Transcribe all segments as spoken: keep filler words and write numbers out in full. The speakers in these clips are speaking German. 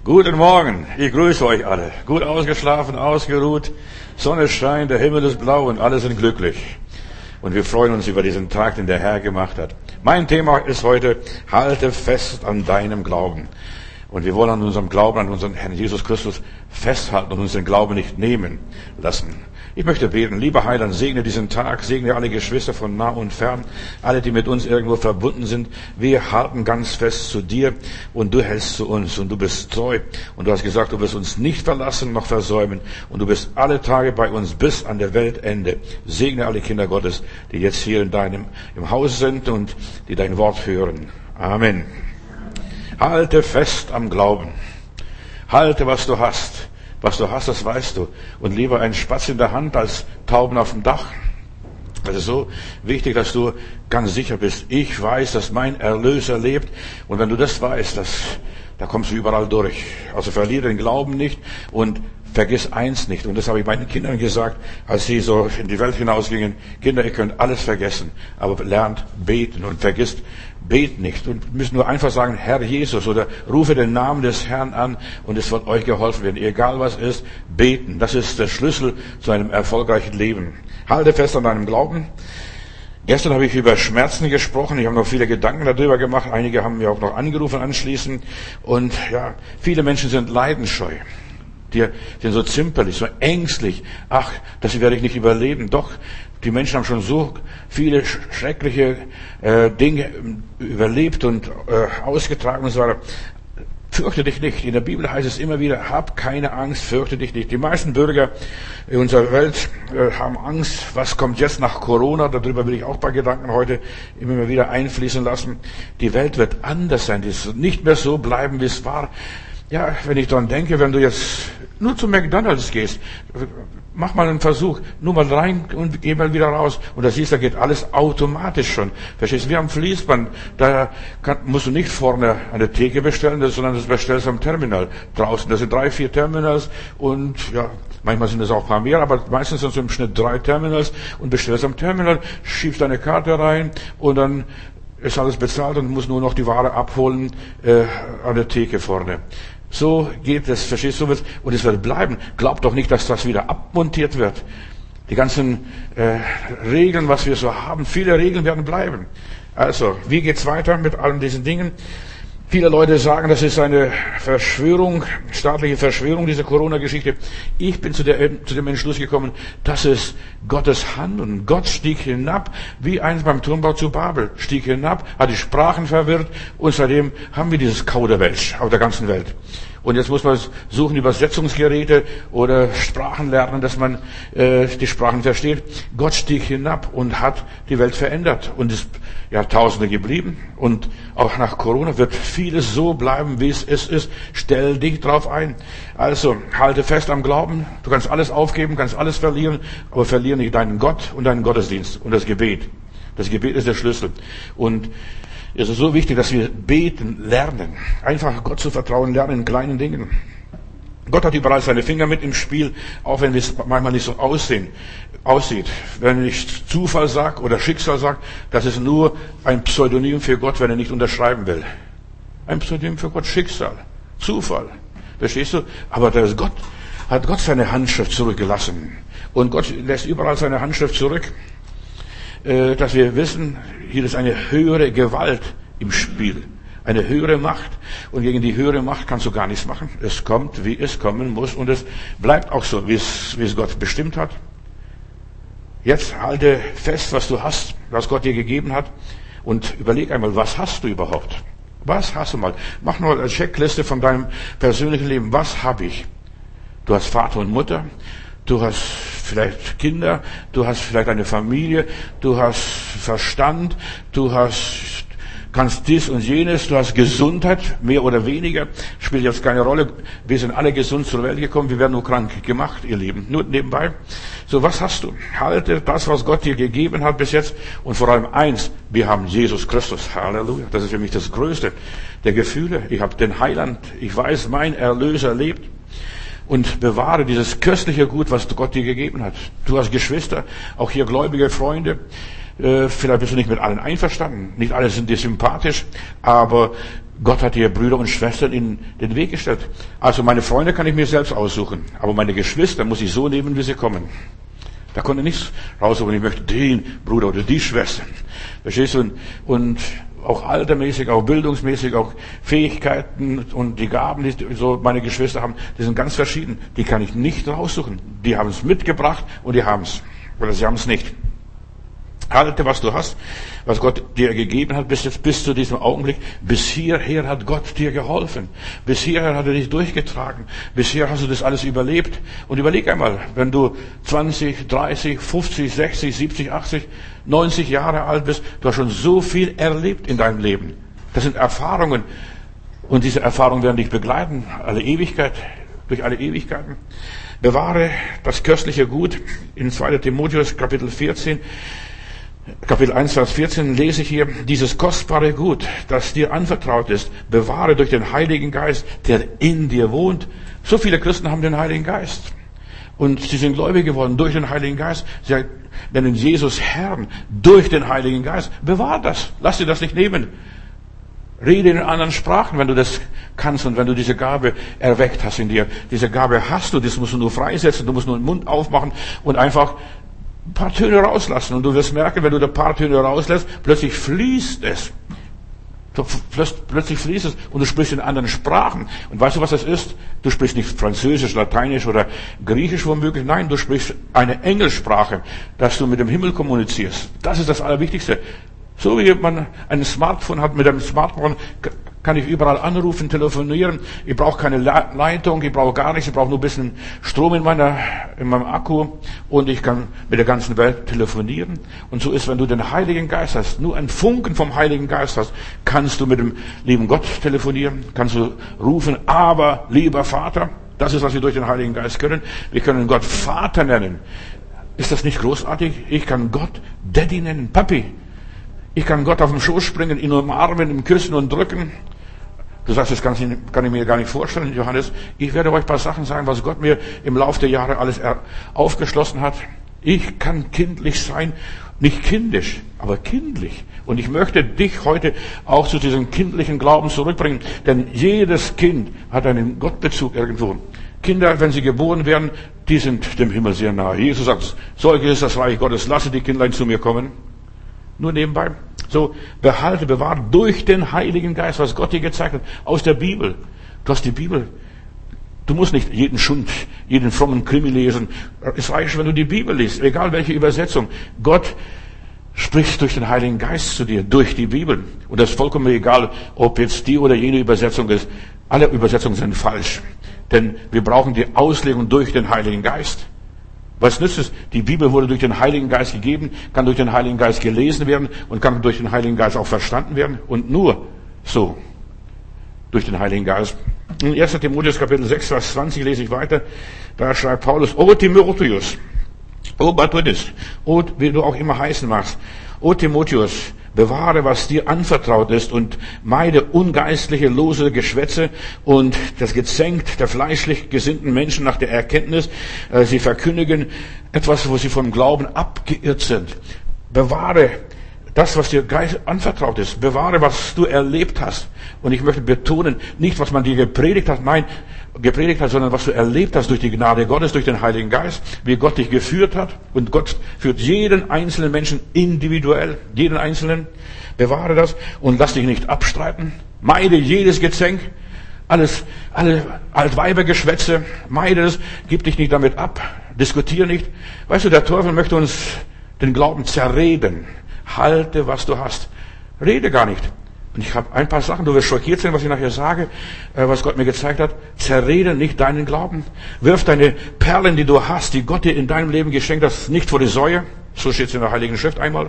Guten Morgen, ich grüße euch alle. Gut ausgeschlafen, ausgeruht, Sonne scheint, der Himmel ist blau und alle sind glücklich. Und wir freuen uns über diesen Tag, den der Herr gemacht hat. Mein Thema ist heute, halte fest an deinem Glauben. Und wir wollen an unserem Glauben, an unseren Herrn Jesus Christus festhalten und uns den Glauben nicht nehmen lassen. Ich möchte beten, lieber Heiland, segne diesen Tag, segne alle Geschwister von nah und fern, alle, die mit uns irgendwo verbunden sind. Wir halten ganz fest zu dir und du hältst zu uns und du bist treu. Und du hast gesagt, du wirst uns nicht verlassen noch versäumen und du bist alle Tage bei uns bis an der Weltende. Segne alle Kinder Gottes, die jetzt hier in deinem, im Haus sind und die dein Wort hören. Amen. Halte fest am Glauben. Halte, was du hast. Was du hast, das weißt du. Und lieber ein Spatz in der Hand als Tauben auf dem Dach. Es ist so wichtig, dass du ganz sicher bist. Ich weiß, dass mein Erlöser lebt. Und wenn du das weißt, das, da kommst du überall durch. Also verliere den Glauben nicht und vergiss eins nicht. Und das habe ich meinen Kindern gesagt, als sie so in die Welt hinausgingen. Kinder, ihr könnt alles vergessen, aber lernt beten und vergisst, bet nicht. Und müsst nur einfach sagen, Herr Jesus, oder rufe den Namen des Herrn an und es wird euch geholfen werden. Egal was ist, beten. Das ist der Schlüssel zu einem erfolgreichen Leben. Halte fest an deinem Glauben. Gestern habe ich über Schmerzen gesprochen. Ich habe noch viele Gedanken darüber gemacht. Einige haben mir auch noch angerufen anschließend. Und ja, viele Menschen sind leidensscheu. Die sind so zimperlich, so ängstlich. Ach, das werde ich nicht überleben. Doch, die Menschen haben schon so viele schreckliche äh, Dinge überlebt und äh, ausgetragen und so weiter. Fürchte dich nicht. In der Bibel heißt es immer wieder, hab keine Angst, fürchte dich nicht. Die meisten Bürger in unserer Welt äh, haben Angst. Was kommt jetzt nach Corona? Darüber will ich auch ein paar Gedanken heute immer wieder einfließen lassen. Die Welt wird anders sein. Die wird nicht mehr so bleiben, wie es war. Ja, wenn ich daran denke, wenn du jetzt nur zu McDonald's gehst, mach mal einen Versuch, nur mal rein und geh mal wieder raus. Und da siehst du, da geht alles automatisch schon. Verstehst du? Wir haben Fließband, da kann, musst du nicht vorne an der Theke bestellen, sondern das bestellst am Terminal draußen. Das sind drei, vier Terminals und ja, manchmal sind es auch ein paar mehr, aber meistens sind es im Schnitt drei Terminals und bestellst am Terminal, schiebst deine Karte rein und dann ist alles bezahlt und musst nur noch die Ware abholen äh, an der Theke vorne. So geht es, verstehst du? Und es wird bleiben. Glaub doch nicht, dass das wieder abmontiert wird. Die ganzen äh, Regeln, was wir so haben, viele Regeln werden bleiben. Also, wie geht's weiter mit allen diesen Dingen? Viele Leute sagen, das ist eine Verschwörung, staatliche Verschwörung, diese Corona-Geschichte. Ich bin zu, der, zu dem Entschluss gekommen, das ist Gottes Handeln. Gott stieg hinab, wie einst beim Turmbau zu Babel, stieg hinab, hat die Sprachen verwirrt und seitdem haben wir dieses Kauderwelsch auf der ganzen Welt. Und jetzt muss man suchen, Übersetzungsgeräte oder Sprachen lernen, dass man äh, die Sprachen versteht. Gott stieg hinab und hat die Welt verändert und ist Jahrtausende geblieben. Und auch nach Corona wird vieles so bleiben, wie es ist. Stell dich drauf ein. Also halte fest am Glauben. Du kannst alles aufgeben, kannst alles verlieren, aber verliere nicht deinen Gott und deinen Gottesdienst und das Gebet. Das Gebet ist der Schlüssel. Und es ist so wichtig, dass wir beten lernen. Einfach Gott zu vertrauen lernen in kleinen Dingen. Gott hat überall seine Finger mit im Spiel, auch wenn es manchmal nicht so aussehen, aussieht. Wenn ich Zufall sage oder Schicksal sage, das ist nur ein Pseudonym für Gott, wenn er nicht unterschreiben will. Ein Pseudonym für Gott, Schicksal, Zufall. Verstehst du? Aber da ist Gott, hat Gott seine Handschrift zurückgelassen. Und Gott lässt überall seine Handschrift zurück, dass wir wissen, hier ist eine höhere Gewalt im Spiel, eine höhere Macht. Und gegen die höhere Macht kannst du gar nichts machen. Es kommt, wie es kommen muss und es bleibt auch so, wie es, wie es Gott bestimmt hat. Jetzt halte fest, was du hast, was Gott dir gegeben hat und überleg einmal, was hast du überhaupt? Was hast du mal? Mach mal eine Checkliste von deinem persönlichen Leben. Was habe ich? Du hast Vater und Mutter. Du hast vielleicht Kinder, du hast vielleicht eine Familie, du hast Verstand, du hast, kannst dies und jenes, du hast Gesundheit, mehr oder weniger, spielt jetzt keine Rolle. Wir sind alle gesund zur Welt gekommen, wir werden nur krank gemacht, ihr Lieben. Nur nebenbei. So, was hast du? Halte das, was Gott dir gegeben hat bis jetzt. Und vor allem eins, wir haben Jesus Christus. Halleluja. Das ist für mich das Größte der Gefühle. Ich habe den Heiland, ich weiß, mein Erlöser lebt. Und bewahre dieses köstliche Gut, was Gott dir gegeben hat. Du hast Geschwister, auch hier gläubige Freunde. Vielleicht bist du nicht mit allen einverstanden. Nicht alle sind dir sympathisch. Aber Gott hat dir Brüder und Schwestern in den Weg gestellt. Also meine Freunde kann ich mir selbst aussuchen. Aber meine Geschwister muss ich so nehmen, wie sie kommen. Da konnte nichts raussuchen. Ich möchte den Bruder oder die Schwester. Verstehst du? Und, und auch altermäßig, auch bildungsmäßig, auch Fähigkeiten und die Gaben, die so meine Geschwister haben, die sind ganz verschieden. Die kann ich nicht raussuchen. Die haben es mitgebracht und die haben es. Oder sie haben es nicht. Halte, was du hast, was Gott dir gegeben hat, bis jetzt, bis zu diesem Augenblick. Bis hierher hat Gott dir geholfen. Bis hierher hat er dich durchgetragen. Bisher hast du das alles überlebt. Und überleg einmal, wenn du zwanzig, dreißig, fünfzig, sechzig, siebzig, achtzig, neunzig Jahre alt bist, du hast schon so viel erlebt in deinem Leben. Das sind Erfahrungen. Und diese Erfahrungen werden dich begleiten, alle Ewigkeit, durch alle Ewigkeiten. Bewahre das köstliche Gut. In zweiter Timotheus, Kapitel vierzehn, Kapitel eins, Vers vierzehn lese ich hier, dieses kostbare Gut, das dir anvertraut ist, bewahre durch den Heiligen Geist, der in dir wohnt. So viele Christen haben den Heiligen Geist. Und sie sind gläubig geworden durch den Heiligen Geist. Sie nennen Jesus Herrn durch den Heiligen Geist. Bewahr das. Lass dir das nicht nehmen. Rede in anderen Sprachen, wenn du das kannst und wenn du diese Gabe erweckt hast in dir. Diese Gabe hast du, das musst du nur freisetzen. Du musst nur den Mund aufmachen und einfach ein paar Töne rauslassen. Und du wirst merken, wenn du ein paar Töne rauslässt, plötzlich fließt es. Plötzlich fließt es und du sprichst in anderen Sprachen. Und weißt du, was das ist? Du sprichst nicht Französisch, Lateinisch oder Griechisch womöglich. Nein, du sprichst eine Engelsprache, dass du mit dem Himmel kommunizierst. Das ist das Allerwichtigste. So wie man ein Smartphone hat, mit einem Smartphone kann ich überall anrufen, telefonieren. Ich brauche keine Leitung, ich brauche gar nichts, ich brauche nur ein bisschen Strom in, meiner, in meinem Akku und ich kann mit der ganzen Welt telefonieren. Und so ist, wenn du den Heiligen Geist hast, nur einen Funken vom Heiligen Geist hast, kannst du mit dem lieben Gott telefonieren, kannst du rufen, aber lieber Vater, das ist, was wir durch den Heiligen Geist können. Wir können Gott Vater nennen. Ist das nicht großartig? Ich kann Gott Daddy nennen, Papi. Ich kann Gott auf den Schoß springen, ihn umarmen, ihn küssen und drücken. Du sagst, das kann ich, kann ich mir gar nicht vorstellen, Johannes. Ich werde euch ein paar Sachen sagen, was Gott mir im Laufe der Jahre alles aufgeschlossen hat. Ich kann kindlich sein, nicht kindisch, aber kindlich. Und ich möchte dich heute auch zu diesem kindlichen Glauben zurückbringen, denn jedes Kind hat einen Gottbezug irgendwo. Kinder, wenn sie geboren werden, die sind dem Himmel sehr nahe. Jesus sagt, solches ist das Reich Gottes, lasse die Kindlein zu mir kommen. Nur nebenbei. So, behalte, bewahre durch den Heiligen Geist, was Gott dir gezeigt hat, aus der Bibel. Du hast die Bibel. Du musst nicht jeden Schund, jeden frommen Krimi lesen. Es reicht, wenn du die Bibel liest, egal welche Übersetzung. Gott spricht durch den Heiligen Geist zu dir, durch die Bibel. Und das ist vollkommen egal, ob jetzt die oder jene Übersetzung ist. Alle Übersetzungen sind falsch. Denn wir brauchen die Auslegung durch den Heiligen Geist. Was nützt es? Die Bibel wurde durch den Heiligen Geist gegeben, kann durch den Heiligen Geist gelesen werden und kann durch den Heiligen Geist auch verstanden werden. Und nur so durch den Heiligen Geist. In erster Timotheus Kapitel sechs, Vers zwanzig lese ich weiter. Da schreibt Paulus, O Timotheus, O Barthodis, O wie du auch immer heißen magst, O Timotheus, bewahre, was dir anvertraut ist und meide ungeistliche, lose Geschwätze und das Gezänk der fleischlich gesinnten Menschen nach der Erkenntnis. Sie verkündigen etwas, wo sie vom Glauben abgeirrt sind. Bewahre das, was dir anvertraut ist. Bewahre, was du erlebt hast. Und ich möchte betonen, nicht, was man dir gepredigt hat, nein, gepredigt hat, sondern was du erlebt hast durch die Gnade Gottes, durch den Heiligen Geist, wie Gott dich geführt hat. Und Gott führt jeden einzelnen Menschen individuell, jeden einzelnen. Bewahre das und lass dich nicht abstreiten. Meide jedes Gezänk, alles, alle Altweibergeschwätze, meide es, gib dich nicht damit ab, diskutiere nicht. Weißt du, der Teufel möchte uns den Glauben zerreden. Halte, was du hast. Rede gar nicht. Und ich habe ein paar Sachen, du wirst schockiert sein, was ich nachher sage, was Gott mir gezeigt hat. Zerrede nicht deinen Glauben. Wirf deine Perlen, die du hast, die Gott dir in deinem Leben geschenkt hat, nicht vor die Säue. So steht es in der Heiligen Schrift einmal.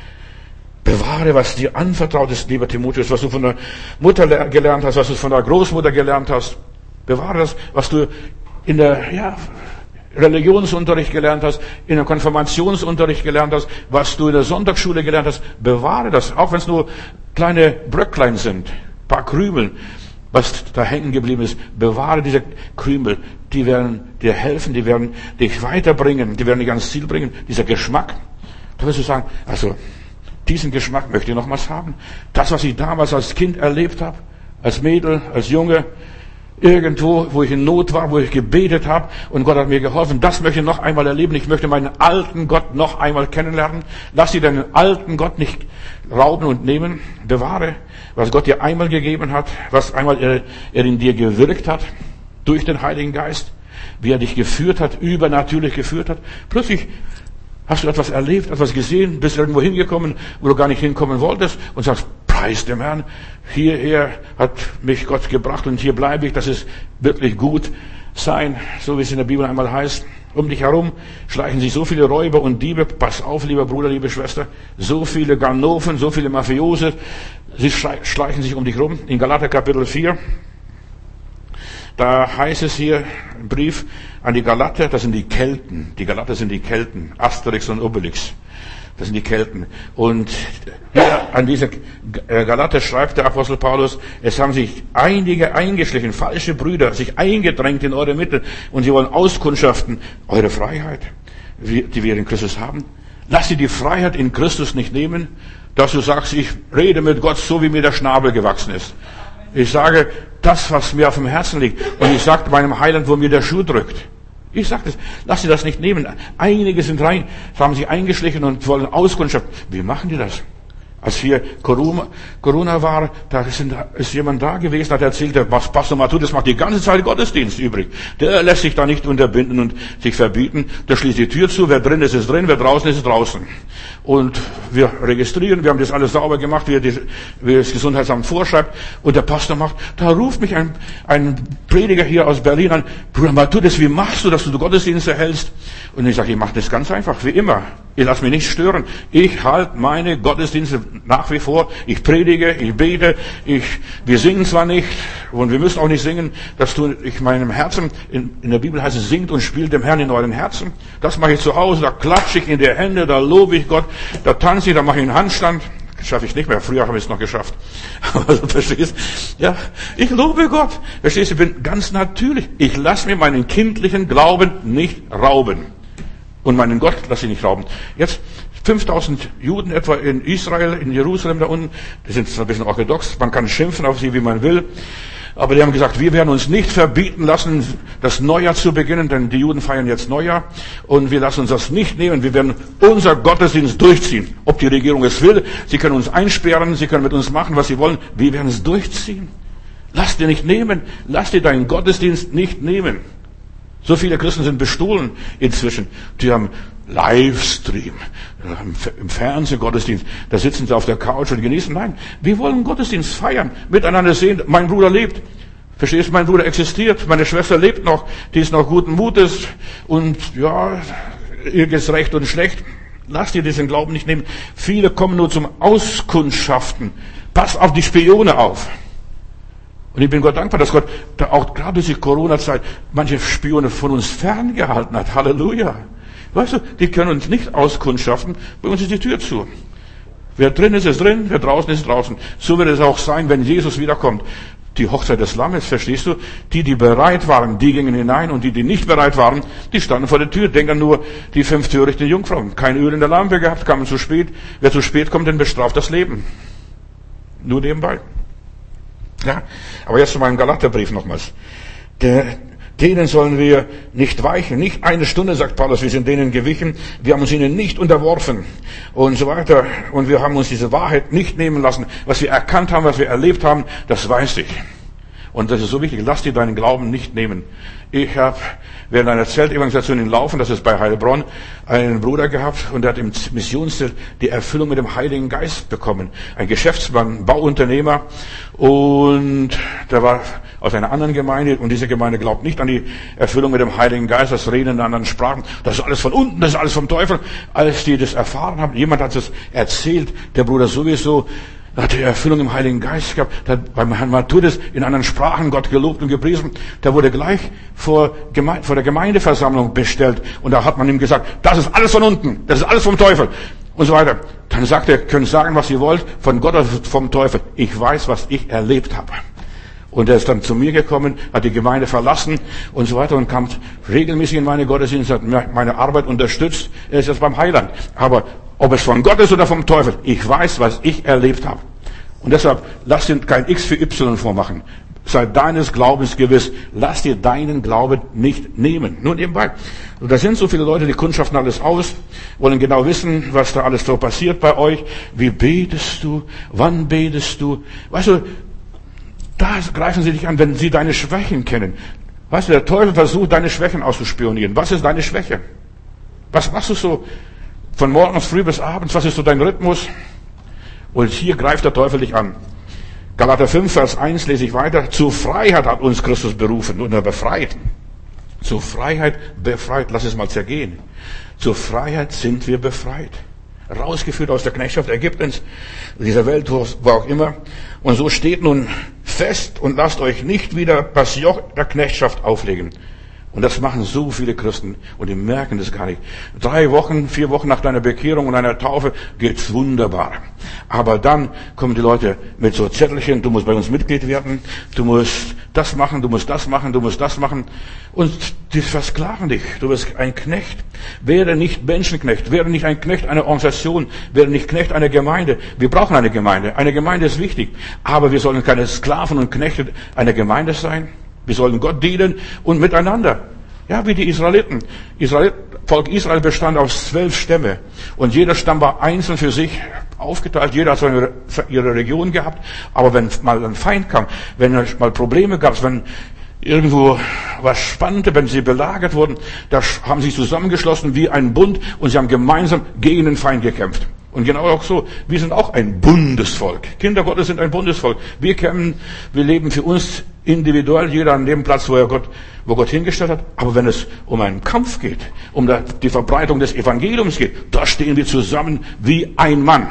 Bewahre, was dir anvertraut ist, lieber Timotheus, was du von der Mutter gelernt hast, was du von der Großmutter gelernt hast. Bewahre das, was du in der, ja, Religionsunterricht gelernt hast, in der Konfirmationsunterricht gelernt hast, was du in der Sonntagsschule gelernt hast, bewahre das, auch wenn es nur kleine Bröcklein sind, paar Krümel, was da hängen geblieben ist, bewahre diese Krümel, die werden dir helfen, die werden dich weiterbringen, die werden dich ans Ziel bringen, dieser Geschmack. Da wirst du sagen, also, diesen Geschmack möchte ich nochmals haben. Das, was ich damals als Kind erlebt habe, als Mädel, als Junge, irgendwo, wo ich in Not war, wo ich gebetet habe und Gott hat mir geholfen. Das möchte ich noch einmal erleben. Ich möchte meinen alten Gott noch einmal kennenlernen. Lass dir deinen alten Gott nicht rauben und nehmen. Bewahre, was Gott dir einmal gegeben hat, was einmal er, er in dir gewirkt hat, durch den Heiligen Geist, wie er dich geführt hat, übernatürlich geführt hat. Plötzlich hast du etwas erlebt, etwas gesehen, bist irgendwo hingekommen, wo du gar nicht hinkommen wolltest und sagst, preis dem Herrn, hierher hat mich Gott gebracht und hier bleibe ich, das ist wirklich gut sein, so wie es in der Bibel einmal heißt. Um dich herum schleichen sich so viele Räuber und Diebe, pass auf, lieber Bruder, liebe Schwester, so viele Ganoven, so viele Mafiose, sie schleichen sich um dich rum. In Galater Kapitel vier, da heißt es hier im Brief an die Galater, das sind die Kelten. Die Galater sind die Kelten, Asterix und Obelix. Das sind die Kelten. Und hier an diese Galater schreibt der Apostel Paulus, es haben sich einige eingeschlichen, falsche Brüder, sich eingedrängt in eure Mitte und sie wollen auskundschaften, eure Freiheit, die wir in Christus haben. Lass sie die Freiheit in Christus nicht nehmen, dass du sagst, ich rede mit Gott so, wie mir der Schnabel gewachsen ist. Ich sage das, was mir auf dem Herzen liegt. Und ich sage meinem Heiland, wo mir der Schuh drückt. Ich sage das. Lass sie das nicht nehmen. Einige sind rein, haben sich eingeschlichen und wollen Auskundschaft. Wie machen die das? Als hier Corona, Corona war, da ist, ist jemand da gewesen, hat erzählt, was Pastor Matthäus macht die ganze Zeit Gottesdienst übrig. Der lässt sich da nicht unterbinden und sich verbieten. Der schließt die Tür zu. Wer drin ist, ist drin. Wer draußen ist, ist draußen. Und wir registrieren. Wir haben das alles sauber gemacht, wie, die, wie das Gesundheitsamt vorschreibt. Und der Pastor macht, da ruft mich ein, ein Prediger hier aus Berlin an. Bruder Matthäus, wie machst du, dass du Gottesdienste hältst? Und ich sage, ich mache das ganz einfach, wie immer. Ich lasse mich nicht stören. Ich halte meine Gottesdienste nach wie vor. Ich predige, ich bete, ich, wir singen zwar nicht und wir müssen auch nicht singen, das tue ich meinem Herzen. In, in der Bibel heißt es, singt und spielt dem Herrn in euren Herzen. Das mache ich zu Hause, da klatsche ich in die Hände, da lobe ich Gott, da tanze ich, da mache ich einen Handstand. Das schaffe ich nicht mehr. Früher habe ich es noch geschafft. Aber du verstehst? Ja, ich lobe Gott. Verstehst du? Ich bin ganz natürlich. Ich lasse mir meinen kindlichen Glauben nicht rauben. Und meinen Gott lasse ich nicht rauben. Jetzt fünftausend Juden etwa in Israel, in Jerusalem da unten. Die sind zwar ein bisschen orthodox. Man kann schimpfen auf sie, wie man will. Aber die haben gesagt, wir werden uns nicht verbieten lassen, das Neujahr zu beginnen, denn die Juden feiern jetzt Neujahr. Und wir lassen uns das nicht nehmen. Wir werden unser Gottesdienst durchziehen. Ob die Regierung es will, sie können uns einsperren, sie können mit uns machen, was sie wollen. Wir werden es durchziehen. Lass dir nicht nehmen. Lass dir deinen Gottesdienst nicht nehmen. So viele Christen sind bestohlen inzwischen. Die haben Livestream, im Fernsehen Gottesdienst. Da sitzen sie auf der Couch und genießen. Nein, wir wollen Gottesdienst feiern, miteinander sehen. Mein Bruder lebt. Verstehst du? Mein Bruder existiert. Meine Schwester lebt noch. Die ist noch guten Mutes. Und ja, ihr geht's recht und schlecht. Lass dir diesen Glauben nicht nehmen. Viele kommen nur zum Auskundschaften. Pass auf die Spione auf. Und ich bin Gott dankbar, dass Gott da auch gerade durch die Corona-Zeit manche Spione von uns ferngehalten hat. Halleluja. Weißt du, die können uns nicht auskundschaften, bei uns ist die Tür zu. Wer drin ist, ist drin, wer draußen ist, draußen. So wird es auch sein, wenn Jesus wiederkommt. Die Hochzeit des Lammes, verstehst du? Die, die bereit waren, die gingen hinein und die, die nicht bereit waren, die standen vor der Tür. Denk an nur die fünf törichten Jungfrauen. Kein Öl in der Lampe gehabt, kamen zu spät. Wer zu spät kommt, den bestraft das Leben. Nur nebenbei. Ja, aber jetzt zu meinem Galaterbrief nochmals. Der, denen sollen wir nicht weichen. Nicht eine Stunde, sagt Paulus, wir sind denen gewichen. Wir haben uns ihnen nicht unterworfen und so weiter. Und wir haben uns diese Wahrheit nicht nehmen lassen. Was wir erkannt haben, was wir erlebt haben, das weiß ich. Und das ist so wichtig. Lass dir deinen Glauben nicht nehmen. Ich habe während einer Zeltevangelisation in Laufen, das ist bei Heilbronn, einen Bruder gehabt und der hat im Missionszelt die Erfüllung mit dem Heiligen Geist bekommen. Ein Geschäftsmann, Bauunternehmer und der war aus einer anderen Gemeinde und diese Gemeinde glaubt nicht an die Erfüllung mit dem Heiligen Geist, das Reden in anderen Sprachen. Das ist alles von unten, das ist alles vom Teufel. Als die das erfahren haben, jemand hat es erzählt, der Bruder sowieso, er hat die Erfüllung im Heiligen Geist gehabt, der hat beim Herrn Matthäus in anderen Sprachen Gott gelobt und gepriesen. Der wurde gleich vor, Geme- vor der Gemeindeversammlung bestellt. Und da hat man ihm gesagt, das ist alles von unten, das ist alles vom Teufel. Und so weiter. Dann sagt er, könnt sagen, was ihr wollt, von Gott oder vom Teufel. Ich weiß, was ich erlebt habe. Und er ist dann zu mir gekommen, hat die Gemeinde verlassen und so weiter und kam regelmäßig in meine Gottesdienste, hat meine Arbeit unterstützt. Er ist jetzt beim Heiland. Aber ob es von Gott ist oder vom Teufel, ich weiß, was ich erlebt habe. Und deshalb, lass dir kein X für Y vormachen. Sei deines Glaubens gewiss. Lass dir deinen Glauben nicht nehmen. Nur nebenbei. Und da sind so viele Leute, die kundschaften alles aus, wollen genau wissen, was da alles so passiert bei euch. Wie betest du? Wann betest du? Weißt du, da greifen sie dich an, wenn sie deine Schwächen kennen. Weißt du, der Teufel versucht, deine Schwächen auszuspionieren. Was ist deine Schwäche? Was machst du so von morgens früh bis abends? Was ist so dein Rhythmus? Und hier greift der Teufel dich an. Galater fünf, Vers eins lese ich weiter. Zur Freiheit hat uns Christus berufen und er befreit. Zur Freiheit befreit. Lass es mal zergehen. Zur Freiheit sind wir befreit. Rausgeführt aus der Knechtschaft Ägyptens, dieser Welt, wo auch immer. Und so steht nun fest und lasst euch nicht wieder das Joch der Knechtschaft auflegen. Und das machen so viele Christen und die merken das gar nicht. Drei Wochen, vier Wochen nach deiner Bekehrung und deiner Taufe geht's wunderbar. Aber dann kommen die Leute mit so Zettelchen, du musst bei uns Mitglied werden, du musst das machen, du musst das machen, du musst das machen. Und die versklaven dich. Du wirst ein Knecht. Werde nicht Menschenknecht, werde nicht ein Knecht einer Organisation, werde nicht Knecht einer Gemeinde. Wir brauchen eine Gemeinde. Eine Gemeinde ist wichtig. Aber wir sollen keine Sklaven und Knechte einer Gemeinde sein. Wir sollen Gott dienen und miteinander. Ja, wie die Israeliten. Israel, Volk Israel bestand aus zwölf Stämme. Und jeder Stamm war einzeln für sich aufgeteilt. Jeder hat seine, ihre Region gehabt. Aber wenn mal ein Feind kam, wenn es mal Probleme gab, wenn irgendwo was spannte, wenn sie belagert wurden, da haben sie sich zusammengeschlossen wie ein Bund und sie haben gemeinsam gegen den Feind gekämpft. Und genau auch so, wir sind auch ein Bundesvolk. Kinder Gottes sind ein Bundesvolk. Wir kämpfen, wir leben für uns individuell, jeder an dem Platz, wo er Gott, wo Gott hingestellt hat. Aber wenn es um einen Kampf geht, um die Verbreitung des Evangeliums geht, da stehen wir zusammen wie ein Mann.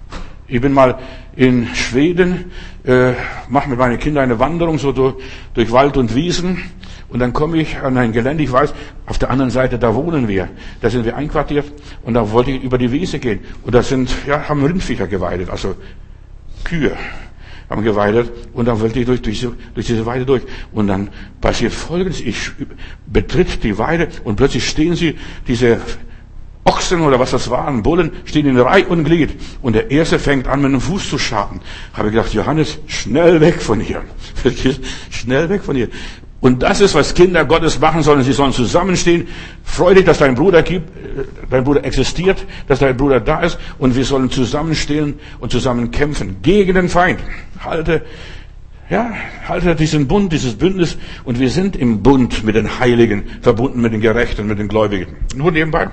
Ich bin mal in Schweden, äh, mache mit meinen Kindern eine Wanderung so durch, durch Wald und Wiesen. Und dann komme ich an ein Gelände, ich weiß, auf der anderen Seite, da wohnen wir. Da sind wir einquartiert und da wollte ich über die Wiese gehen. Und da sind, ja, haben Rindviecher geweidet, also Kühe haben geweidet. Und dann wollte ich durch, durch, durch diese Weide durch. Und dann passiert Folgendes, ich betritt die Weide und plötzlich stehen sie, diese Ochsen oder was das waren, Bullen, stehen in Reih und Glied. Und der Erste fängt an, mit dem Fuß zu schaben. Habe ich gedacht, Johannes, schnell weg von hier. Schnell weg von hier. Und das ist, was Kinder Gottes machen sollen. Sie sollen zusammenstehen. Freu dich, dass dein Bruder gibt, dein Bruder existiert, dass dein Bruder da ist. Und wir sollen zusammenstehen und zusammen kämpfen gegen den Feind. Halte, ja, halte diesen Bund, dieses Bündnis. Und wir sind im Bund mit den Heiligen, verbunden mit den Gerechten, mit den Gläubigen. Nur nebenbei.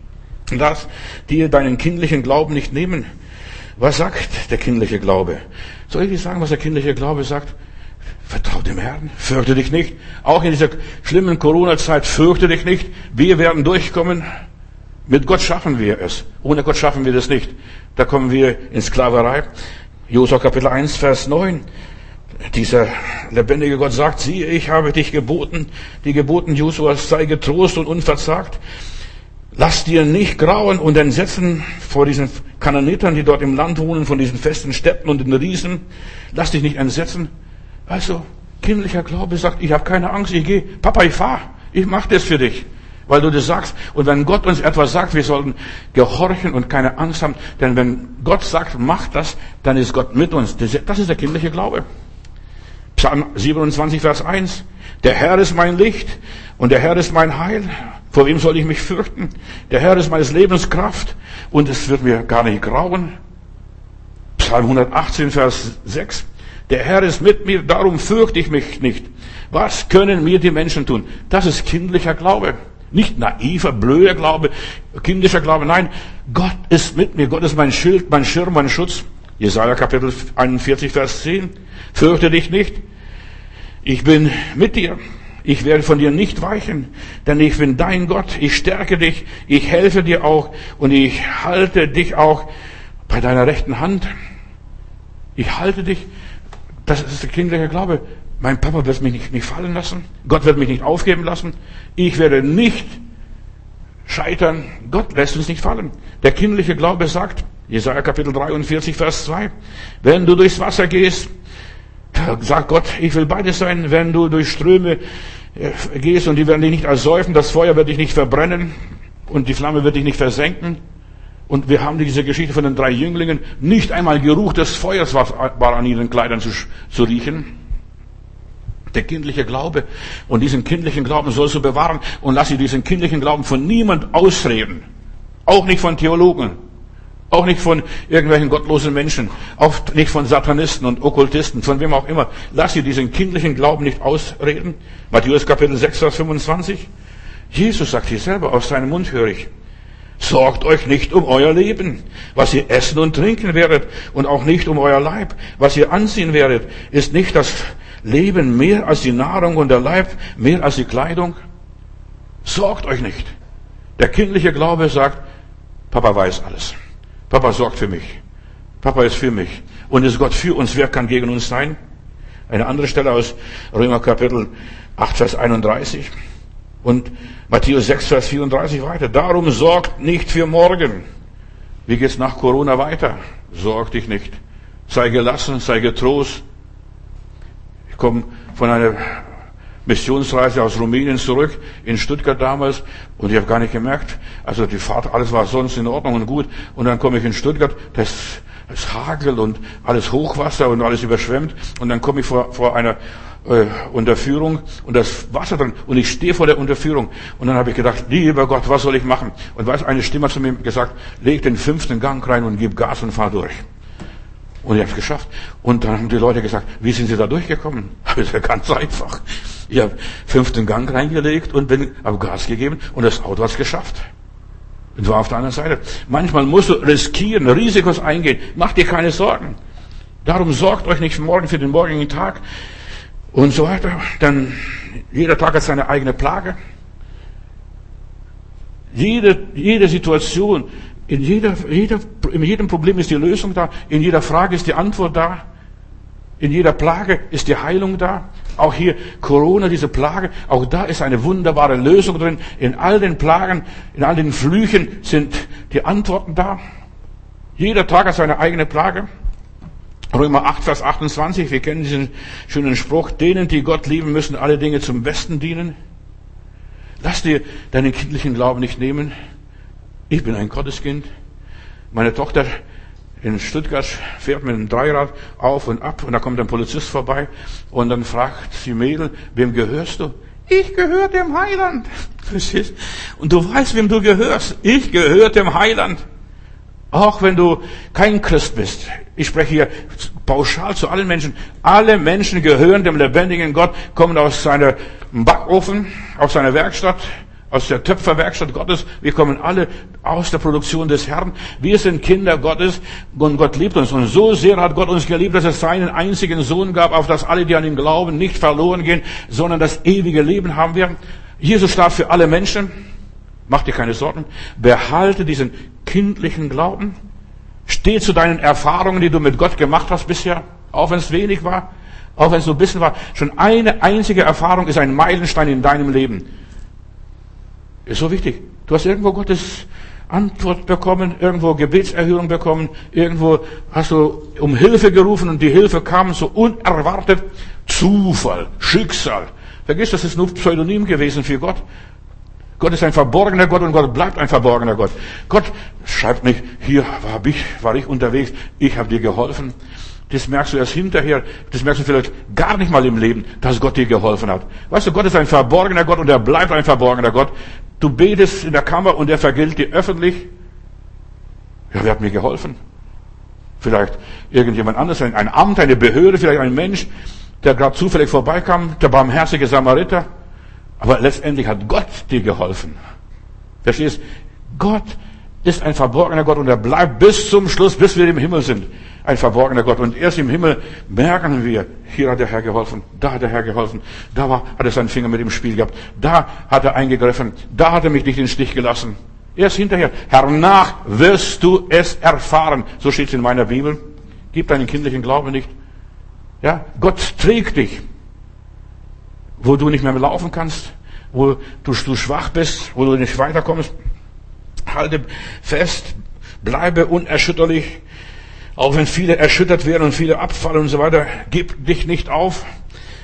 Lass dir deinen kindlichen Glauben nicht nehmen. Was sagt der kindliche Glaube? Soll ich dir sagen, was der kindliche Glaube sagt? Vertrau dem Herrn, fürchte dich nicht. Auch in dieser schlimmen Corona-Zeit fürchte dich nicht. Wir werden durchkommen. Mit Gott schaffen wir es. Ohne Gott schaffen wir das nicht. Da kommen wir in Sklaverei. Josua Kapitel eins, Vers neun. Dieser lebendige Gott sagt, siehe, ich habe dich geboten, die Geboten Josuas, sei getrost und unverzagt. Lass dir nicht grauen und entsetzen vor diesen Kananitern, die dort im Land wohnen, von diesen festen Städten und den Riesen. Lass dich nicht entsetzen. Also, kindlicher Glaube sagt, ich habe keine Angst, ich gehe, Papa, ich fahr, ich mache das für dich, weil du das sagst. Und wenn Gott uns etwas sagt, wir sollten gehorchen und keine Angst haben, denn wenn Gott sagt, mach das, dann ist Gott mit uns. Das ist der kindliche Glaube. Psalm siebenundzwanzig, Vers eins. Der Herr ist mein Licht und der Herr ist mein Heil. Vor wem soll ich mich fürchten? Der Herr ist meines Lebens Kraft und es wird mir gar nicht grauen. Psalm hundertachtzehn, Vers sechs. Der Herr ist mit mir, darum fürchte ich mich nicht. Was können mir die Menschen tun? Das ist kindlicher Glaube. Nicht naiver, blöder Glaube, kindischer Glaube. Nein, Gott ist mit mir. Gott ist mein Schild, mein Schirm, mein Schutz. Jesaja Kapitel einundvierzig, Vers zehn. Fürchte dich nicht. Ich bin mit dir. Ich werde von dir nicht weichen, denn ich bin dein Gott. Ich stärke dich. Ich helfe dir auch und ich halte dich auch bei deiner rechten Hand. Ich halte dich. Das ist der kindliche Glaube. Mein Papa wird mich nicht, nicht fallen lassen. Gott wird mich nicht aufgeben lassen. Ich werde nicht scheitern. Gott lässt uns nicht fallen. Der kindliche Glaube sagt, Jesaja Kapitel dreiundvierzig, Vers zwei, wenn du durchs Wasser gehst, sagt Gott, ich will beides sein. Wenn du durch Ströme gehst und die werden dich nicht ersäufen, das Feuer wird dich nicht verbrennen und die Flamme wird dich nicht versenken. Und wir haben diese Geschichte von den drei Jünglingen. Nicht einmal Geruch des Feuers war an ihren Kleidern zu, zu riechen. Der kindliche Glaube. Und diesen kindlichen Glauben sollst du bewahren. Und lass dir diesen kindlichen Glauben von niemand ausreden. Auch nicht von Theologen. Auch nicht von irgendwelchen gottlosen Menschen. Auch nicht von Satanisten und Okkultisten. Von wem auch immer. Lass dir diesen kindlichen Glauben nicht ausreden. Matthäus Kapitel sechs, Vers fünfundzwanzig. Jesus sagt hier selber, aus seinem Mund höre ich. Sorgt euch nicht um euer Leben, was ihr essen und trinken werdet, und auch nicht um euer Leib, was ihr anziehen werdet. Ist nicht das Leben mehr als die Nahrung und der Leib mehr als die Kleidung? Sorgt euch nicht. Der kindliche Glaube sagt, Papa weiß alles. Papa sorgt für mich. Papa ist für mich. Und ist Gott für uns, wer kann gegen uns sein? Eine andere Stelle aus Römer Kapitel acht, Vers einunddreißig. Und Matthäus sechs, Vers vierunddreißig weiter. Darum sorgt nicht für morgen. Wie geht's nach Corona weiter? Sorg dich nicht. Sei gelassen, sei getrost. Ich komme von einer Missionsreise aus Rumänien zurück, in Stuttgart damals, und ich habe gar nicht gemerkt, also die Fahrt, alles war sonst in Ordnung und gut, und dann komme ich in Stuttgart, das, das Hagel und alles Hochwasser und alles überschwemmt, und dann komme ich vor, vor einer äh, Unterführung und das Wasser drin, und ich stehe vor der Unterführung, und dann habe ich gedacht, lieber Gott, was soll ich machen? Und weiß, eine Stimme hat zu mir gesagt, leg den fünften Gang rein und gib Gas und fahr durch. Und ich habe es geschafft. Und dann haben die Leute gesagt, wie sind Sie da durchgekommen? Das ist ja ganz einfach. Ich habe fünften Gang reingelegt und bin, habe Gas gegeben und das Auto hat es geschafft. Und war auf der anderen Seite. Manchmal musst du riskieren, Risikos eingehen. Mach dir keine Sorgen. Darum sorgt euch nicht morgen für den morgigen Tag und so weiter. Dann jeder Tag hat seine eigene Plage. Jede, jede Situation, in jeder, jeder, in jedem Problem ist die Lösung da. In jeder Frage ist die Antwort da. In jeder Plage ist die Heilung da. Auch hier Corona, diese Plage, auch da ist eine wunderbare Lösung drin. In all den Plagen, in all den Flüchen sind die Antworten da. Jeder Tag hat seine eigene Plage. Römer acht, Vers achtundzwanzig, wir kennen diesen schönen Spruch, denen, die Gott lieben, müssen alle Dinge zum Besten dienen. Lass dir deinen kindlichen Glauben nicht nehmen. Ich bin ein Gotteskind. Meine Tochter in Stuttgart fährt mit einem Dreirad auf und ab und da kommt ein Polizist vorbei und dann fragt sie Mädel, wem gehörst du? Ich gehöre dem Heiland. Und du weißt, wem du gehörst. Ich gehöre dem Heiland. Auch wenn du kein Christ bist. Ich spreche hier pauschal zu allen Menschen. Alle Menschen gehören dem lebendigen Gott, kommen aus seinem Backofen, aus seiner Werkstatt, aus der Töpferwerkstatt Gottes. Wir kommen alle aus der Produktion des Herrn. Wir sind Kinder Gottes und Gott liebt uns. Und so sehr hat Gott uns geliebt, dass es seinen einzigen Sohn gab, auf das alle, die an ihn glauben, nicht verloren gehen, sondern das ewige Leben haben werden. Jesus starb für alle Menschen. Mach dir keine Sorgen. Behalte diesen kindlichen Glauben. Steh zu deinen Erfahrungen, die du mit Gott gemacht hast bisher, auch wenn es wenig war, auch wenn es nur ein bisschen war. Schon eine einzige Erfahrung ist ein Meilenstein in deinem Leben. Ist so wichtig. Du hast irgendwo Gottes Antwort bekommen, irgendwo Gebetserhörung bekommen, irgendwo hast du um Hilfe gerufen und die Hilfe kam so unerwartet. Zufall, Schicksal. Vergiss, das ist nur Pseudonym gewesen für Gott. Gott ist ein verborgener Gott und Gott bleibt ein verborgener Gott. Gott schreibt nicht, hier war ich, war ich unterwegs, ich habe dir geholfen. Das merkst du erst hinterher, das merkst du vielleicht gar nicht mal im Leben, dass Gott dir geholfen hat. Weißt du, Gott ist ein verborgener Gott und er bleibt ein verborgener Gott. Du betest in der Kammer und er vergilt dir öffentlich. Ja, wer hat mir geholfen? Vielleicht irgendjemand anderes, ein Amt, eine Behörde, vielleicht ein Mensch, der gerade zufällig vorbeikam, der barmherzige Samariter. Aber letztendlich hat Gott dir geholfen. Verstehst? Gott ist ein verborgener Gott und er bleibt bis zum Schluss, bis wir im Himmel sind. Ein verborgener Gott. Und erst im Himmel merken wir, hier hat der Herr geholfen, da hat der Herr geholfen, da war, hat er seinen Finger mit im Spiel gehabt, da hat er eingegriffen, da hat er mich nicht in den Stich gelassen. Erst hinterher, hernach wirst du es erfahren. So steht es in meiner Bibel. Gib deinen kindlichen Glauben nicht. Ja, Gott trägt dich. Wo du nicht mehr laufen kannst, wo du, du schwach bist, wo du nicht weiterkommst. Halte fest, bleibe unerschütterlich. Auch wenn viele erschüttert werden und viele abfallen und so weiter, gib dich nicht auf.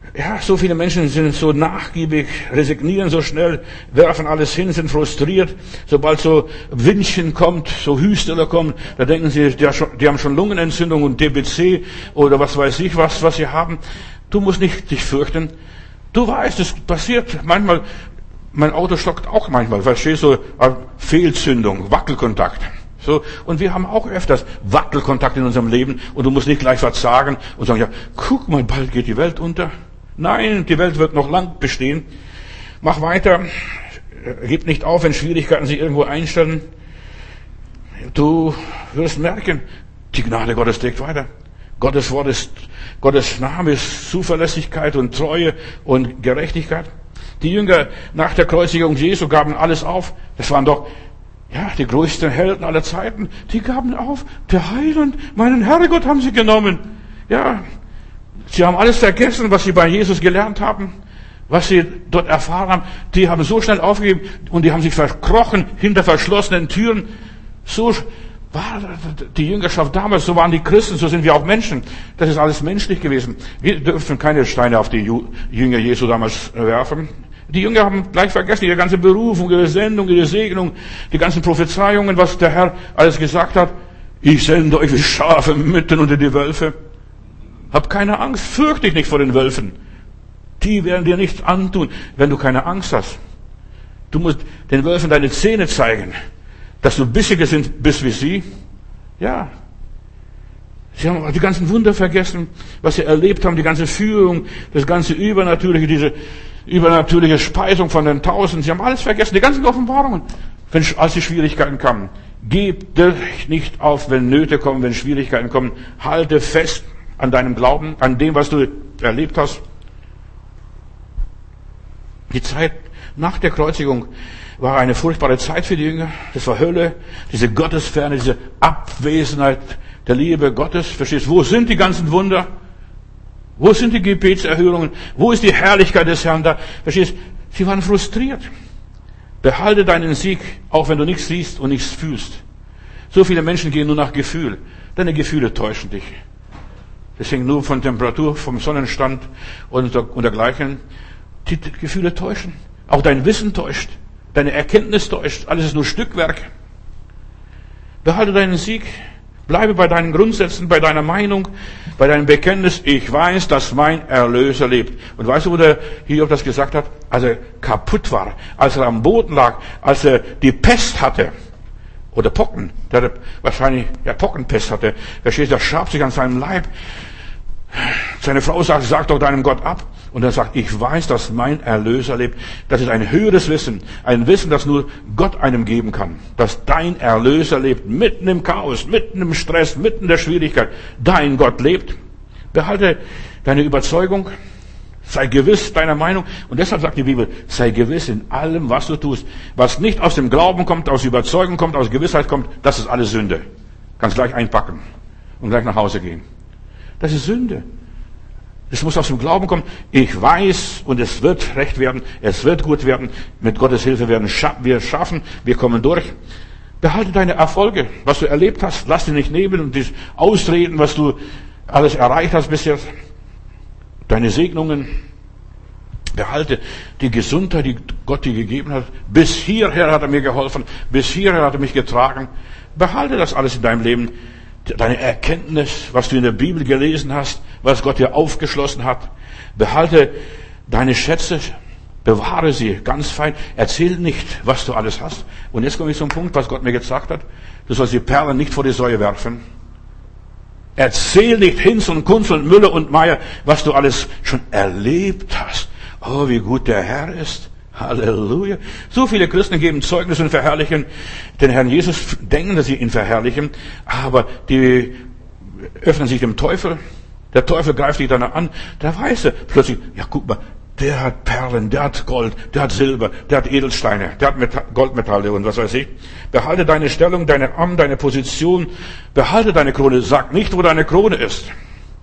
Ja, so viele Menschen sind so nachgiebig, resignieren so schnell, werfen alles hin, sind frustriert. Sobald so Windchen kommt, so Hüsteler kommen, da denken sie, die haben schon Lungenentzündung und D B C oder was weiß ich was, was sie haben. Du musst nicht dich fürchten. Du weißt, es passiert manchmal, mein Auto stockt auch manchmal, verstehst du, Fehlzündung, Wackelkontakt. So, und wir haben auch öfters Wackelkontakt in unserem Leben und du musst nicht gleich verzagen und sagen, ja, guck mal, bald geht die Welt unter. Nein, die Welt wird noch lang bestehen. Mach weiter. Gib nicht auf, wenn Schwierigkeiten sich irgendwo einstellen. Du wirst merken, die Gnade Gottes trägt weiter. Gottes Wort ist, Gottes Name ist Zuverlässigkeit und Treue und Gerechtigkeit. Die Jünger nach der Kreuzigung Jesu gaben alles auf. Das waren doch, ja, die größten Helden aller Zeiten. Die gaben auf. Der Heiland, meinen Herrgott haben sie genommen. Ja, sie haben alles vergessen, was sie bei Jesus gelernt haben, was sie dort erfahren haben. Die haben so schnell aufgegeben und die haben sich verkrochen hinter verschlossenen Türen. So war die Jüngerschaft damals, so waren die Christen, so sind wir auch Menschen. Das ist alles menschlich gewesen. Wir dürfen keine Steine auf die Jünger Jesu damals werfen. Die Jünger haben gleich vergessen, ihre ganze Berufung, ihre Sendung, ihre Segnung, die ganzen Prophezeiungen, was der Herr alles gesagt hat. Ich sende euch wie Schafe mitten unter die Wölfe. Hab keine Angst, fürchte dich nicht vor den Wölfen. Die werden dir nichts antun, wenn du keine Angst hast. Du musst den Wölfen deine Zähne zeigen, dass du bissiger bist wie sie. Ja. Sie haben die ganzen Wunder vergessen, was sie erlebt haben, die ganze Führung, das ganze Übernatürliche, diese übernatürliche Speisung von den Tausenden. Sie haben alles vergessen, die ganzen Offenbarungen, wenn, als die Schwierigkeiten kamen. Gib dich nicht auf, wenn Nöte kommen, wenn Schwierigkeiten kommen. Halte fest an deinem Glauben, an dem, was du erlebt hast. Die Zeit nach der Kreuzigung war eine furchtbare Zeit für die Jünger. Das war Hölle, diese Gottesferne, diese Abwesenheit der Liebe Gottes. Verstehst du, wo sind die ganzen Wunder? Wo sind die Gebetserhörungen? Wo ist die Herrlichkeit des Herrn da? Verstehst du, sie waren frustriert. Behalte deinen Sieg, auch wenn du nichts siehst und nichts fühlst. So viele Menschen gehen nur nach Gefühl. Deine Gefühle täuschen dich. Das hängt nur von Temperatur, vom Sonnenstand und, und dergleichen. Die Gefühle täuschen. Auch dein Wissen täuscht. Deine Erkenntnis täuscht. Alles ist nur Stückwerk. Behalte deinen Sieg. Bleibe bei deinen Grundsätzen, bei deiner Meinung, bei deinem Bekenntnis. Ich weiß, dass mein Erlöser lebt. Und weißt du, wo der Hiob das gesagt hat? Als er kaputt war, als er am Boden lag, als er die Pest hatte, oder Pocken, der hatte wahrscheinlich, ja, Pockenpest hatte. Verstehst du, der schabt sich an seinem Leib. Seine Frau sagt, sag doch deinem Gott ab. Und er sagt, ich weiß, dass mein Erlöser lebt. Das ist ein höheres Wissen. Ein Wissen, das nur Gott einem geben kann. Dass dein Erlöser lebt. Mitten im Chaos, mitten im Stress, mitten in der Schwierigkeit. Dein Gott lebt. Behalte deine Überzeugung. Sei gewiss deiner Meinung. Und deshalb sagt die Bibel, sei gewiss in allem, was du tust. Was nicht aus dem Glauben kommt, aus Überzeugung kommt, aus Gewissheit kommt, das ist alles Sünde. Kannst gleich einpacken und gleich nach Hause gehen. Das ist Sünde. Es muss aus dem Glauben kommen. Ich weiß und es wird recht werden. Es wird gut werden. Mit Gottes Hilfe werden wir schaffen. Wir kommen durch. Behalte deine Erfolge, was du erlebt hast. Lass dich nicht nehmen und dich ausreden, was du alles erreicht hast bis jetzt. Deine Segnungen. Behalte die Gesundheit, die Gott dir gegeben hat. Bis hierher hat er mir geholfen. Bis hierher hat er mich getragen. Behalte das alles in deinem Leben. Deine Erkenntnis, was du in der Bibel gelesen hast, was Gott dir aufgeschlossen hat. Behalte deine Schätze, bewahre sie ganz fein. Erzähl nicht, was du alles hast. Und jetzt komme ich zum Punkt, was Gott mir gesagt hat. Du sollst die Perlen nicht vor die Säue werfen. Erzähl nicht Hinz und Kunz und Müller und Meier, was du alles schon erlebt hast. Oh, wie gut der Herr ist. Halleluja. So viele Christen geben Zeugnis und verherrlichen den Herrn Jesus, denken, dass sie ihn verherrlichen, aber die öffnen sich dem Teufel. Der Teufel greift dich dann an. Der weiß er plötzlich, ja guck mal, der hat Perlen, der hat Gold, der hat Silber, der hat Edelsteine, der hat Metall, Goldmetalle und was weiß ich. Behalte deine Stellung, deine Amt, deine Position. Behalte deine Krone. Sag nicht, wo deine Krone ist.